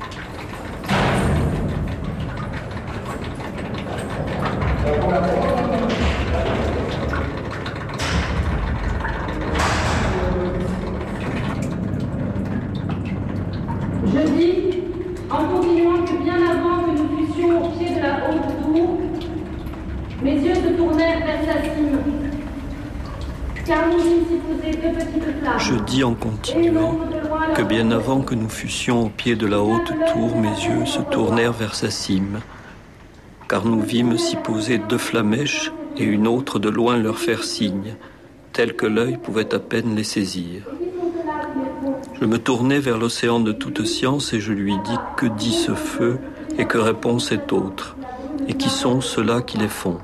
Je dis, en continuant, que bien avant que nous fussions au pied de la haute tour, mes yeux se tournèrent vers sa cime, car nous vîmes s'y poser 2 petites flammes. Je dis en continuant que bien avant que nous fussions au pied de la haute tour, mes yeux se tournèrent vers sa cime, car nous vîmes s'y poser 2 flammèches et une autre de loin leur faire signe, tel que l'œil pouvait à peine les saisir. Je me tournai vers l'océan de toute science et je lui dis que dit ce feu et que répond cet autre, et qui sont ceux-là qui les font.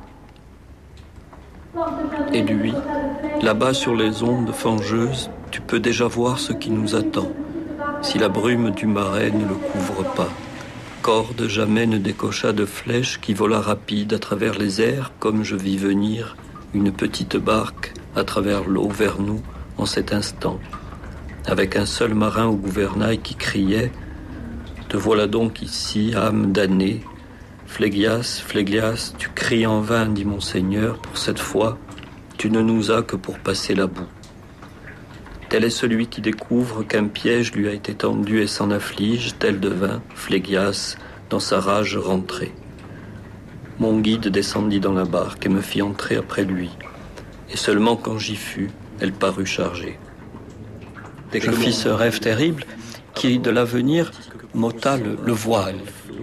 Et lui, là-bas sur les ondes fangeuses, tu peux déjà voir ce qui nous attend, si la brume du marais ne le couvre pas. Corde jamais ne décocha de flèche qui vola rapide à travers les airs comme je vis venir une petite barque à travers l'eau vers nous en cet instant, avec un seul marin au gouvernail qui criait « Te voilà donc ici, âme damnée. Phlégias, Phlégias, tu cries en vain, dit mon Seigneur, pour cette fois, tu ne nous as que pour passer la boue. » Tel est celui qui découvre qu'un piège lui a été tendu et s'en afflige, tel devint Phlégias dans sa rage rentrée. Mon guide descendit dans la barque et me fit entrer après lui, et seulement quand j'y fus, elle parut chargée. Je fis ce rêve terrible qui, de l'avenir, m'ôta le voile.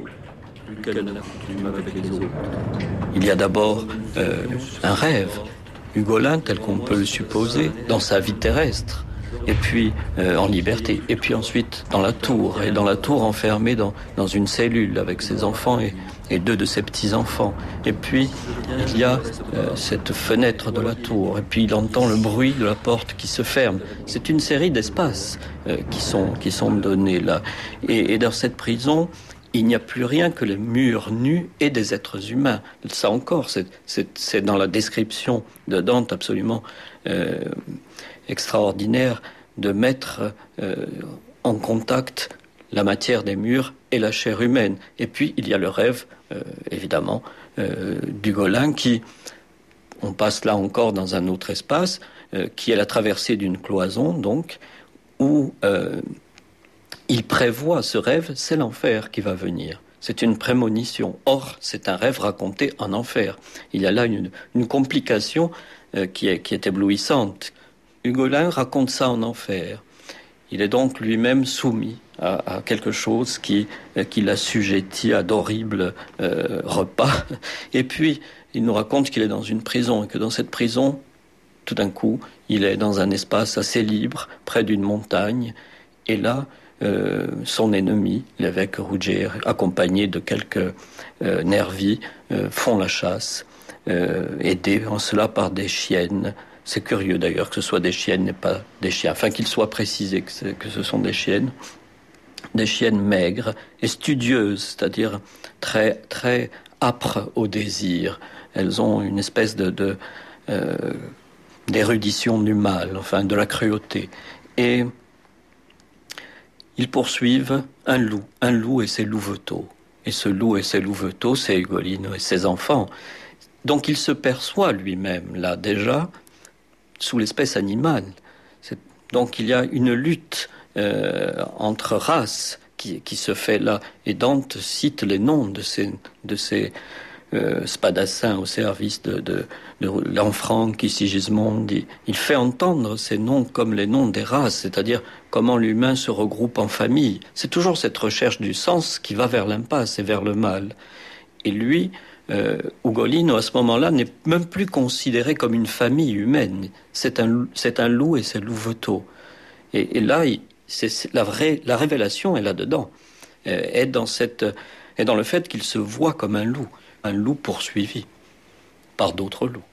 Il y a d'abord un rêve, Ugolin tel qu'on peut le supposer, dans sa vie terrestre, et puis en liberté, et puis ensuite dans la tour, et dans la tour enfermé dans une cellule avec ses enfants et 2 de ses petits-enfants. Et puis il y a cette fenêtre de la tour, et puis il entend le bruit de la porte qui se ferme. C'est une série d'espaces qui sont donnés là. Et dans cette prison, il n'y a plus rien que les murs nus et des êtres humains. Ça encore, c'est dans la description de Dante absolument extraordinaire de mettre en contact la matière des murs et la chair humaine. Et puis, il y a le rêve, évidemment, d'Ugolin qui, on passe là encore dans un autre espace, qui est la traversée d'une cloison, donc, où il prévoit ce rêve, c'est l'enfer qui va venir. C'est une prémonition. Or, c'est un rêve raconté en enfer. Il y a là une complication qui est éblouissante. Ugolin raconte ça en enfer. Il est donc lui-même soumis à quelque chose qui l'assujettit à d'horribles repas. Et puis, il nous raconte qu'il est dans une prison et que dans cette prison, tout d'un coup, il est dans un espace assez libre, près d'une montagne. Et là, son ennemi, l'évêque Ruggiero, accompagné de quelques nervis, font la chasse, aidés en cela par des chiennes. C'est curieux d'ailleurs que ce soit des chiennes et pas des chiens. Enfin, qu'il soit précisé que ce sont des chiennes maigres et studieuses, c'est-à-dire très, très âpres au désir. Elles ont une espèce d'érudition du mal, enfin de la cruauté. Et ils poursuivent un loup et ses louveteaux. Et ce loup et ses louveteaux, c'est Ugolino et ses enfants. Donc il se perçoit lui-même, là, déjà, sous l'espèce animale. Donc il y a une lutte entre races qui se fait là. Et Dante cite les noms de ces spadassins au service de Lanfranc, Sigismond. Il fait entendre ces noms comme les noms des races, c'est-à-dire comment l'humain se regroupe en famille. C'est toujours cette recherche du sens qui va vers l'impasse et vers le mal. Et lui, Ugolino, à ce moment-là, n'est même plus considéré comme une famille humaine. C'est un loup et ses louveteaux. Et là, la révélation est là-dedans. Est dans le fait qu'il se voit comme un loup poursuivi par d'autres loups.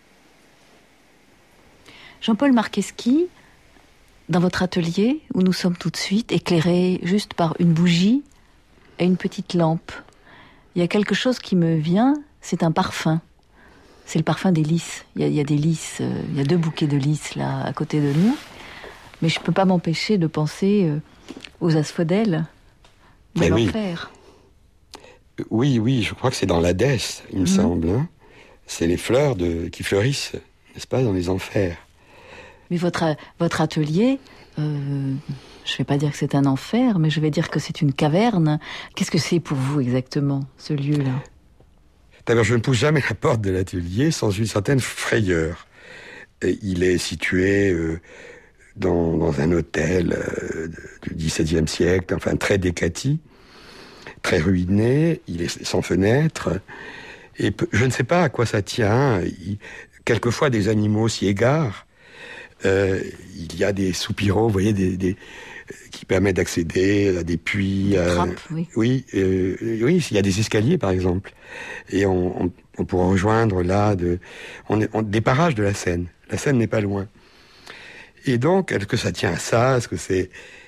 Jean-Paul Marcheschi, dans votre atelier, où nous sommes tout de suite, éclairés juste par une bougie et une petite lampe, il y a quelque chose qui me vient, c'est un parfum. C'est le parfum des lys. Il y a des lys, il y a 2 bouquets de lys là à côté de nous. Mais je ne peux pas m'empêcher de penser aux asphodèles de l'enfer. Oui, je crois que c'est dans l'Hadès, il me semble. Hein. C'est les fleurs qui fleurissent, n'est-ce pas, dans les enfers. Mais votre atelier, je ne vais pas dire que c'est un enfer, mais je vais dire que c'est une caverne. Qu'est-ce que c'est pour vous exactement, ce lieu-là ? D'abord, je ne pousse jamais la porte de l'atelier sans une certaine frayeur. Il est situé dans un hôtel du XVIIe siècle, enfin très décati, très ruiné, il est sans fenêtre, et je ne sais pas à quoi ça tient. Quelquefois, des animaux s'y égarent. Il y a des soupiraux, vous voyez, qui permettent d'accéder à des puits. Trappes, oui. Oui, il y a des escaliers, par exemple. Et on pourra rejoindre là des parages de la Seine. La Seine n'est pas loin. Et donc, est-ce que ça tient à ça ? Est-ce que c'est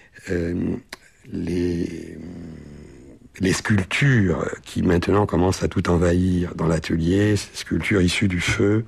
les sculptures qui maintenant commencent à tout envahir dans l'atelier, ces sculptures issues du feu,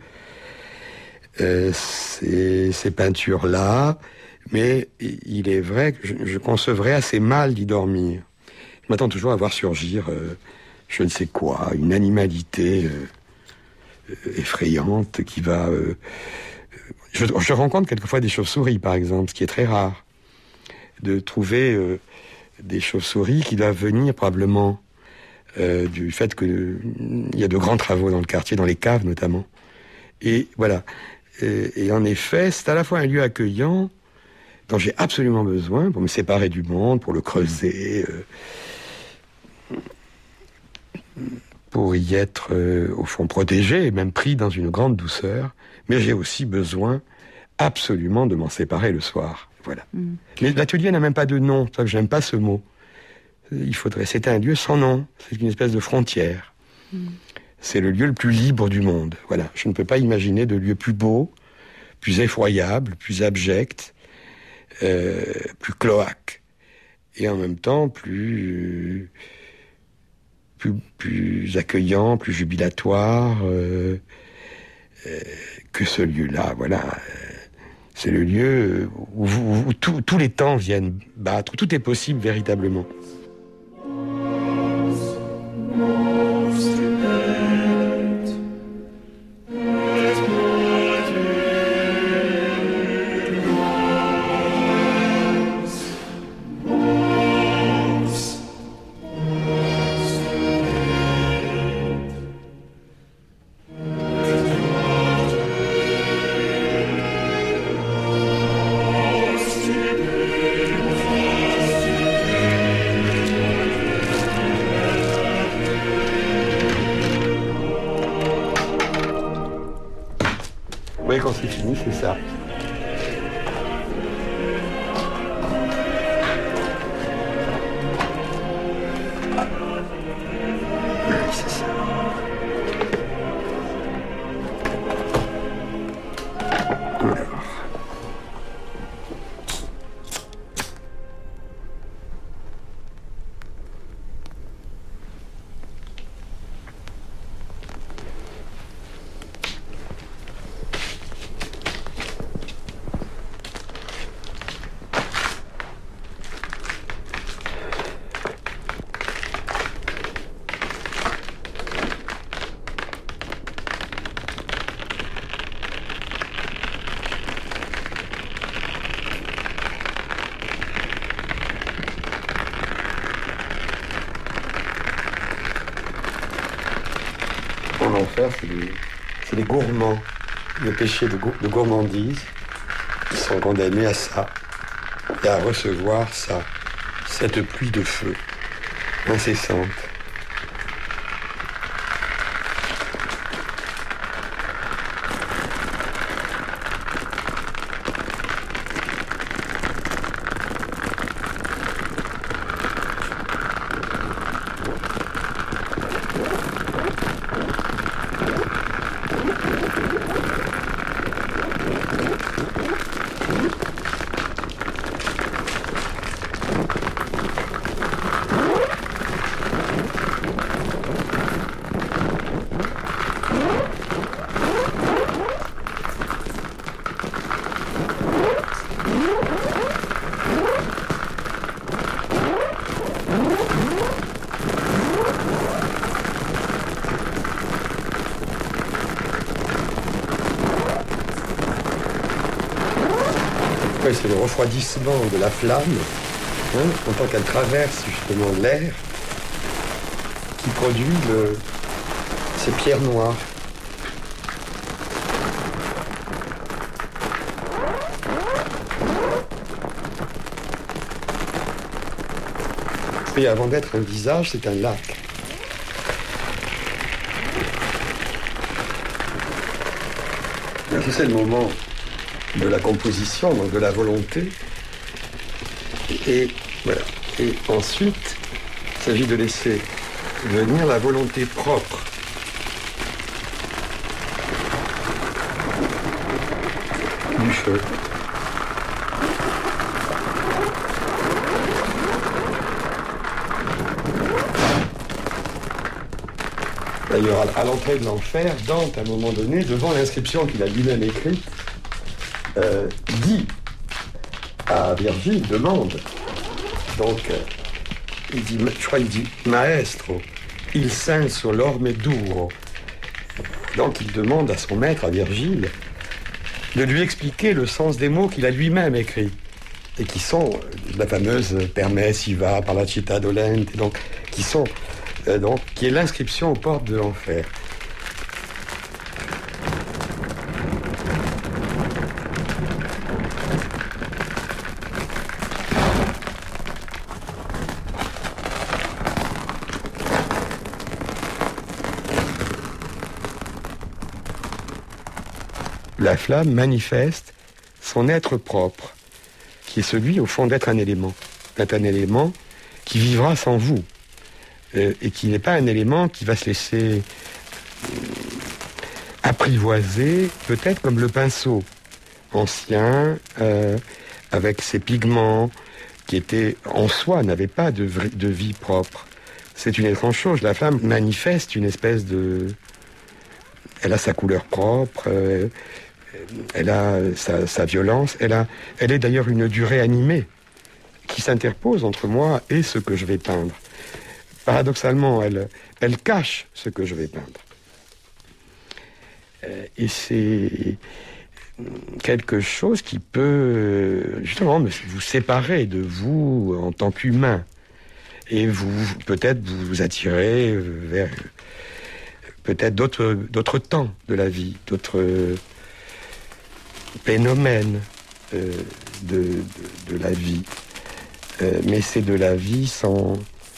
ces peintures-là, mais il est vrai que je concevrais assez mal d'y dormir. Je m'attends toujours à voir surgir je ne sais quoi, une animalité effrayante qui va... Je rencontre quelquefois des chauves-souris, par exemple, ce qui est très rare, de trouver des chauves-souris qui doivent venir probablement du fait qu'il y a de grands travaux dans le quartier, dans les caves notamment. Et voilà. Et en effet, c'est à la fois un lieu accueillant dont j'ai absolument besoin pour me séparer du monde, pour le creuser, pour y être, au fond, protégé, et même pris dans une grande douceur. Mais j'ai aussi besoin absolument de m'en séparer le soir. Voilà. Mais l'atelier n'a même pas de nom, c'est pour ça que j'aime pas ce mot. C'est un lieu sans nom, c'est une espèce de frontière. C'est le lieu le plus libre du monde. Voilà. Je ne peux pas imaginer de lieu plus beau, plus effroyable, plus abject, plus cloaque, et en même temps plus accueillant, plus jubilatoire que ce lieu-là. Voilà. C'est le lieu où tous les temps viennent battre, tout est possible véritablement. Oui, quand c'est fini, c'est ça. Oui, c'est ça. Alors. L'enfer, c'est les gourmands, le péché de gourmandise, qui sont condamnés à ça, et à recevoir ça, cette pluie de feu incessante. C'est le refroidissement de la flamme, en tant qu'elle traverse justement l'air, qui produit ces pierres noires. Et avant d'être un visage, c'est un lac. C'est le moment de la composition, donc de la volonté. Et voilà. Et ensuite, il s'agit de laisser venir la volonté propre. Du feu. D'ailleurs, à l'entrée de l'enfer, Dante, à un moment donné, devant l'inscription qu'il a lui-même écrite, dit à Virgile, demande. Donc, il dit, je crois qu'il dit Maestro, il senso l'orme duro. Donc, il demande à son maître, à Virgile, de lui expliquer le sens des mots qu'il a lui-même écrits, et qui sont la fameuse Permessiva par la città dolente, donc qui est l'inscription aux portes de l'enfer. la flamme manifeste son être propre, qui est celui, au fond, d'être un élément. D'être un élément qui vivra sans vous, et qui n'est pas un élément qui va se laisser apprivoiser, peut-être comme le pinceau ancien, avec ses pigments, qui étaient, en soi, n'avaient pas de vie propre. C'est une étrange chose. La femme manifeste une espèce de... Elle a sa couleur propre, elle a sa violence, elle est d'ailleurs une durée animée qui s'interpose entre moi et ce que je vais peindre. Paradoxalement, elle cache ce que je vais peindre. Et c'est quelque chose qui peut justement vous séparer de vous en tant qu'humain et peut-être vous attirer vers peut-être d'autres temps de la vie, d'autres phénomènes de la vie. Mais c'est de la vie sans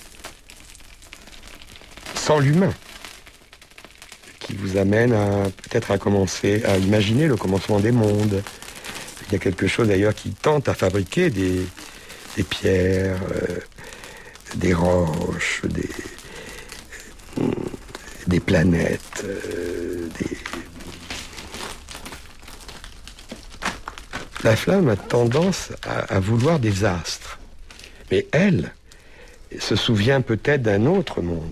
l'humain, qui vous amène peut-être à commencer à imaginer le commencement des mondes. Il y a quelque chose d'ailleurs qui tente à fabriquer des pierres, des roches, des planètes, La flamme a tendance à vouloir des astres. Mais elle se souvient peut-être d'un autre monde.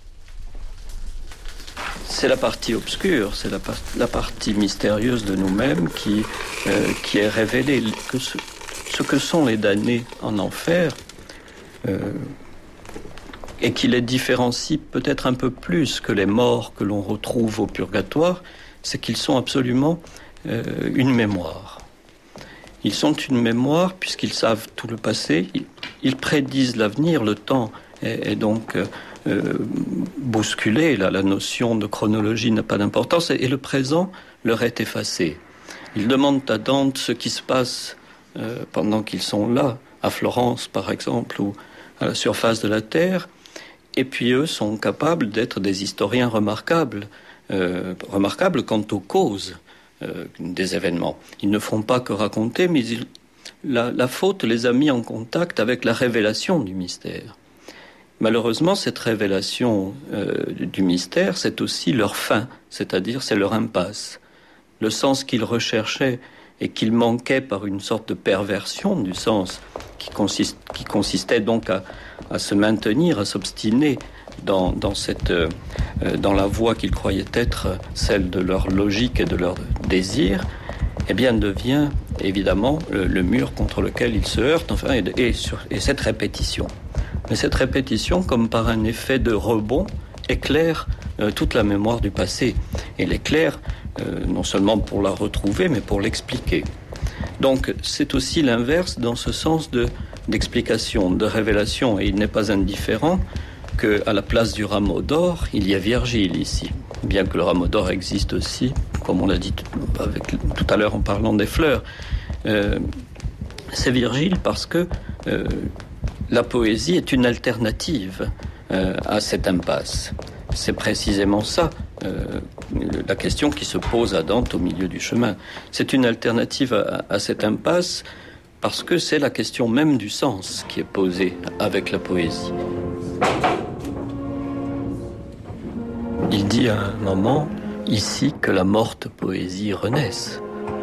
C'est la partie obscure, c'est la partie mystérieuse de nous-mêmes qui est révélée. Ce que sont les damnés en enfer, et qui les différencie peut-être un peu plus que les morts que l'on retrouve au purgatoire, c'est qu'ils sont absolument une mémoire. Ils sont une mémoire puisqu'ils savent tout le passé, ils prédisent l'avenir, le temps est donc bousculé, la notion de chronologie n'a pas d'importance, et le présent leur est effacé. Ils demandent à Dante ce qui se passe pendant qu'ils sont là, à Florence par exemple, ou à la surface de la Terre, et puis eux sont capables d'être des historiens remarquables quant aux causes des événements. Ils ne font pas que raconter, mais la faute les a mis en contact avec la révélation du mystère. Malheureusement, cette révélation du mystère, c'est aussi leur fin, c'est-à-dire c'est leur impasse. Le sens qu'ils recherchaient et qu'ils manquaient par une sorte de perversion du sens qui consistait donc à se maintenir, à s'obstiner dans la voie qu'ils croyaient être celle de leur logique et de leur désir, eh bien devient évidemment le mur contre lequel ils se heurtent, enfin, et cette répétition. Mais cette répétition, comme par un effet de rebond, éclaire toute la mémoire du passé. Et l'éclaire non seulement pour la retrouver, mais pour l'expliquer. Donc c'est aussi l'inverse dans ce sens d'explication, de révélation. Et il n'est pas indifférent qu'à la place du rameau d'or, il y a Virgile ici. Bien que le rameau d'or existe aussi, comme on l'a dit tout à l'heure en parlant des fleurs. C'est Virgile parce que la poésie est une alternative à cette impasse. C'est précisément ça, la question qui se pose à Dante au milieu du chemin. C'est une alternative à cette impasse parce que c'est la question même du sens qui est posée avec la poésie. Il dit à un moment, ici, que la morte poésie renaisse.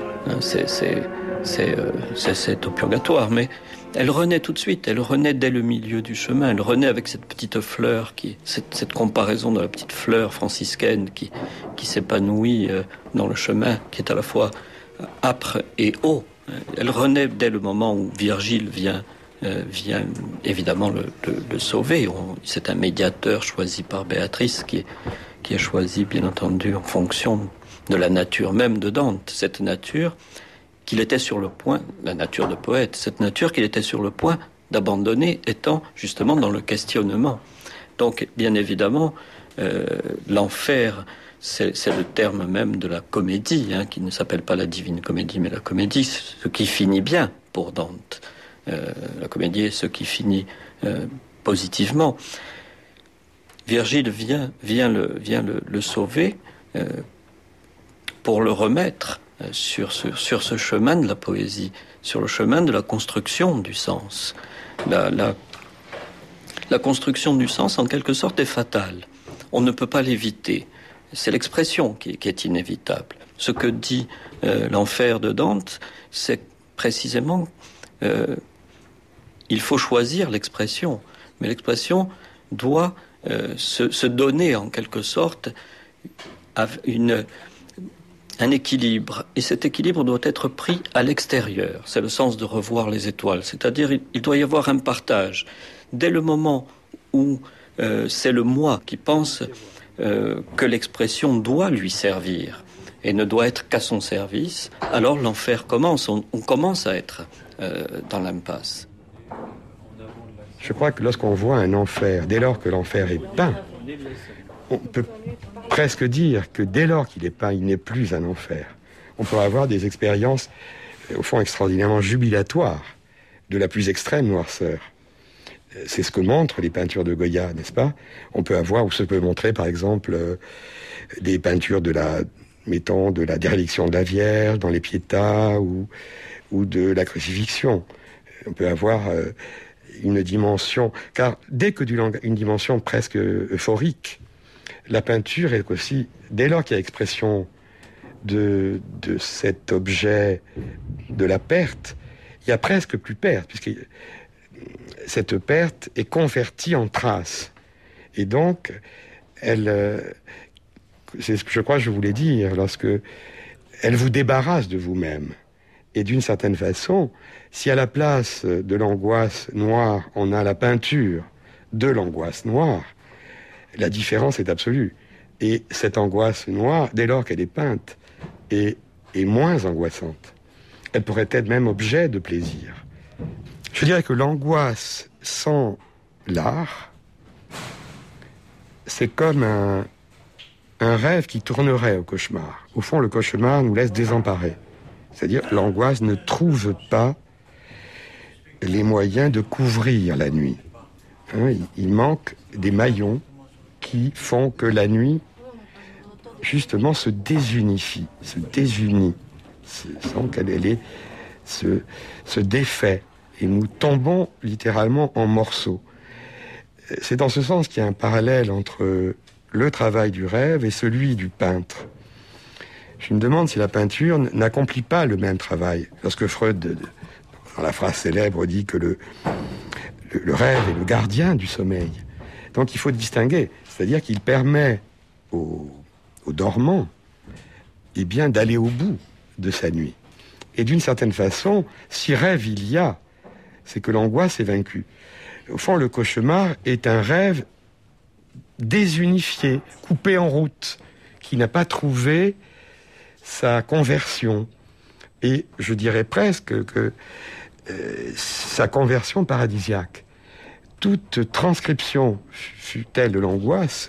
C'est au purgatoire, mais elle renaît tout de suite, elle renaît dès le milieu du chemin, elle renaît avec cette petite fleur, cette comparaison de la petite fleur franciscaine qui s'épanouit dans le chemin, qui est à la fois âpre et haut. Elle renaît dès le moment où Virgile vient évidemment le sauver. C'est un médiateur choisi par Béatrice qui est choisi bien entendu en fonction de la nature même de Dante, cette nature qu'il était sur le point, la nature de poète, cette nature qu'il était sur le point d'abandonner étant justement dans le questionnement. Donc, bien évidemment, l'enfer, c'est le terme même de la comédie, qui ne s'appelle pas la divine comédie, mais la comédie, ce qui finit bien pour Dante. La comédie est ce qui finit positivement. Virgile vient le sauver pour le remettre sur ce chemin de la poésie, sur le chemin de la construction du sens. La construction du sens, en quelque sorte, est fatale. On ne peut pas l'éviter. C'est l'expression qui est inévitable. Ce que dit l'enfer de Dante, c'est précisément il faut choisir l'expression, mais l'expression doit se donner en quelque sorte un équilibre, et cet équilibre doit être pris à l'extérieur. C'est le sens de revoir les étoiles, c'est-à-dire il doit y avoir un partage. Dès le moment où c'est le moi qui pense que l'expression doit lui servir et ne doit être qu'à son service, alors l'enfer commence, on commence à être dans l'impasse. Je crois que lorsqu'on voit un enfer, dès lors que l'enfer est peint, on peut presque dire que dès lors qu'il est peint, il n'est plus un enfer. On peut avoir des expériences, au fond, extraordinairement jubilatoires, de la plus extrême noirceur. C'est ce que montrent les peintures de Goya, n'est-ce pas? On peut avoir, ou se peut montrer, par exemple, des peintures de la déréliction de la Vierge, dans les Pietas, ou de la crucifixion. On peut avoir une dimension, car dès que une dimension presque euphorique, la peinture est aussi, dès lors qu'il y a expression de cet objet, de la perte, il y a presque plus perte, puisque cette perte est convertie en trace. Et donc, c'est ce que je crois que je voulais dire, lorsque elle vous débarrasse de vous-même. Et d'une certaine façon, si à la place de l'angoisse noire, on a la peinture de l'angoisse noire, la différence est absolue. Et cette angoisse noire, dès lors qu'elle est peinte, est moins angoissante. Elle pourrait être même objet de plaisir. Je dirais que l'angoisse sans l'art, c'est comme un rêve qui tournerait au cauchemar. Au fond, le cauchemar nous laisse désemparés. C'est-à-dire, l'angoisse ne trouve pas les moyens de couvrir la nuit. Il manque des maillons qui font que la nuit, justement, se désunifie, se désunit, sans qu'elle se défait. Et nous tombons littéralement en morceaux. C'est dans ce sens qu'il y a un parallèle entre le travail du rêve et celui du peintre. Je me demande si la peinture n'accomplit pas le même travail. Lorsque Freud, dans la phrase célèbre, dit que le rêve est le gardien du sommeil. Donc il faut distinguer. C'est-à-dire qu'il permet au dormant d'aller au bout de sa nuit. Et d'une certaine façon, si rêve il y a, c'est que l'angoisse est vaincue. Au fond, le cauchemar est un rêve désunifié, coupé en route, qui n'a pas trouvé sa conversion. Et je dirais presque que sa conversion paradisiaque. Toute transcription, fût-elle de l'angoisse,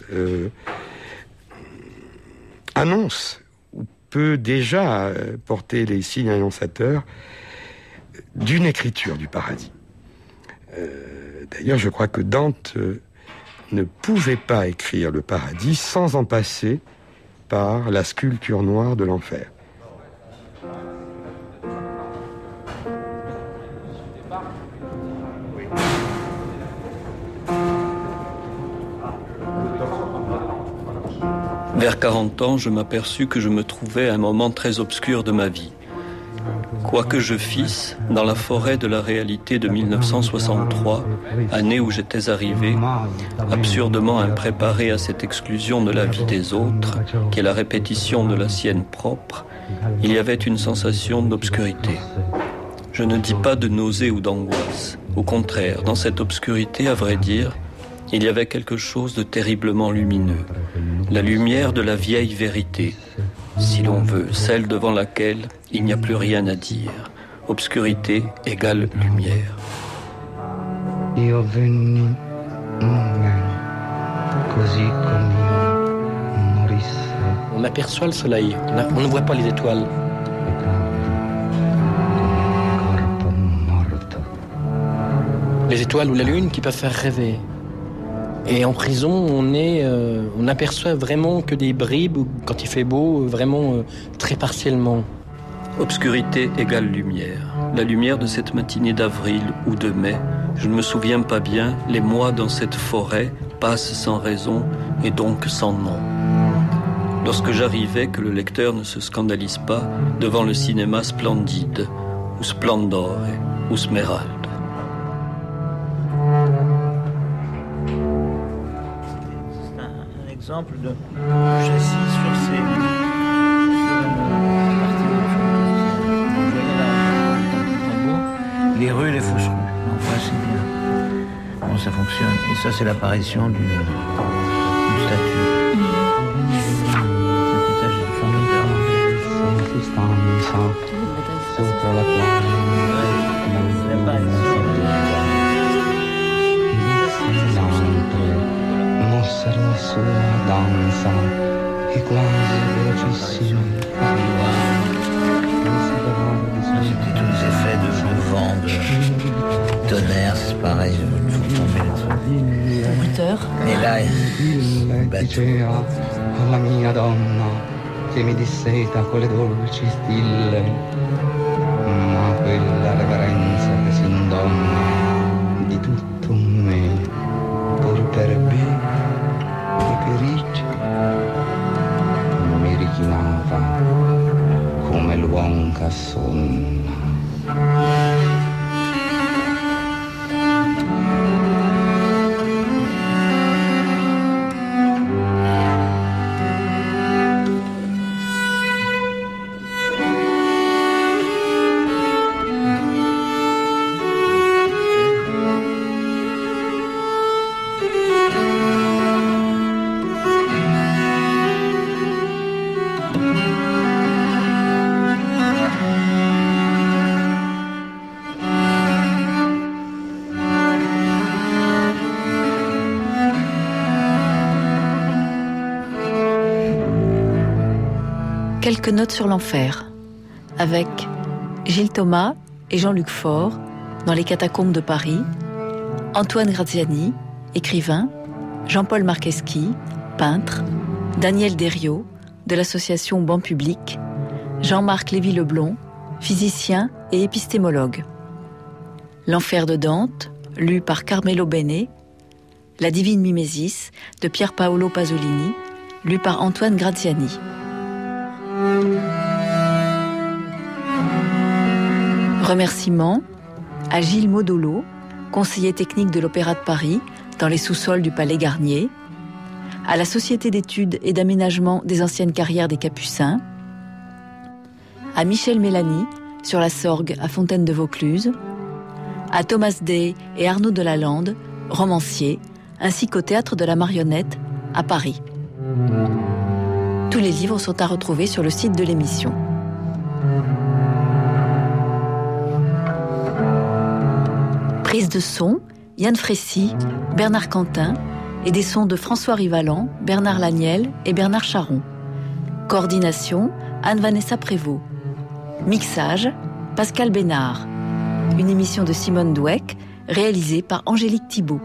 annonce ou peut déjà porter les signes annonçateurs d'une écriture du paradis. D'ailleurs, je crois que Dante ne pouvait pas écrire le paradis sans en passer par la sculpture noire de l'enfer. Vers 40 ans, je m'aperçus que je me trouvais à un moment très obscur de ma vie. Quoi que je fisse, dans la forêt de la réalité de 1963, année où j'étais arrivé, absurdement impréparé à cette exclusion de la vie des autres, qui est la répétition de la sienne propre, il y avait une sensation d'obscurité. Je ne dis pas de nausée ou d'angoisse. Au contraire, dans cette obscurité, à vrai dire, il y avait quelque chose de terriblement lumineux. La lumière de la vieille vérité, si l'on veut, celle devant laquelle il n'y a plus rien à dire. Obscurité égale lumière. On aperçoit le soleil, on ne voit pas les étoiles. Les étoiles ou la lune qui peuvent faire rêver. Et en prison, on aperçoit vraiment que des bribes, quand il fait beau, vraiment très partiellement. Obscurité égale lumière. La lumière de cette matinée d'avril ou de mai, je ne me souviens pas bien, les mois dans cette forêt passent sans raison et donc sans nom. Lorsque j'arrivais, que le lecteur ne se scandalise pas devant le cinéma splendide, ou splendore, ou smeralde. C'est un exemple de châssis sur une partie vous voyez là, les rues et les fausses rues. On voit assez bien comment ça fonctionne. Et ça, c'est l'apparition d'une statue. Sopra la quale mossero la sua danza e quasi velocissimi c'était tous les effets de vent, de tonnerre, c'est pareil, il faut tomber là-dessus. Bruteur. Et là, diceva alla mia donna che mi disseta con le dolci stille, ma quella reverenza che si indonna di tutto me, pur per bene e per ricci, mi richinava come l'uomo che sonna. Quelques notes sur l'enfer, avec Gilles Thomas et Jean-Luc Faure dans les catacombes de Paris, Antoine Graziani, écrivain, Jean-Paul Marcheschi, peintre, Daniel Deriot, de l'association Banc Public, Jean-Marc Lévy-Leblond, physicien et épistémologue. L'enfer de Dante, lu par Carmelo Bene, La Divine Mimesis, de Pier Paolo Pasolini, lu par Antoine Graziani. Remerciements à Gilles Modolo, conseiller technique de l'Opéra de Paris, dans les sous-sols du Palais Garnier, à la Société d'études et d'aménagement des anciennes carrières des Capucins, à Michel Mélanie, sur la Sorgue à Fontaine de Vaucluse, à Thomas Day et Arnaud Delalande, romanciers, ainsi qu'au Théâtre de la Marionnette à Paris. Tous les livres sont à retrouver sur le site de l'émission. Prise de son, Yann Frécy, Bernard Quentin, et des sons de François Rivalan, Bernard Laniel et Bernard Charon. Coordination, Anne-Vanessa Prévost. Mixage, Pascal Bénard. Une émission de Simone Douek, réalisée par Angélique Thibault.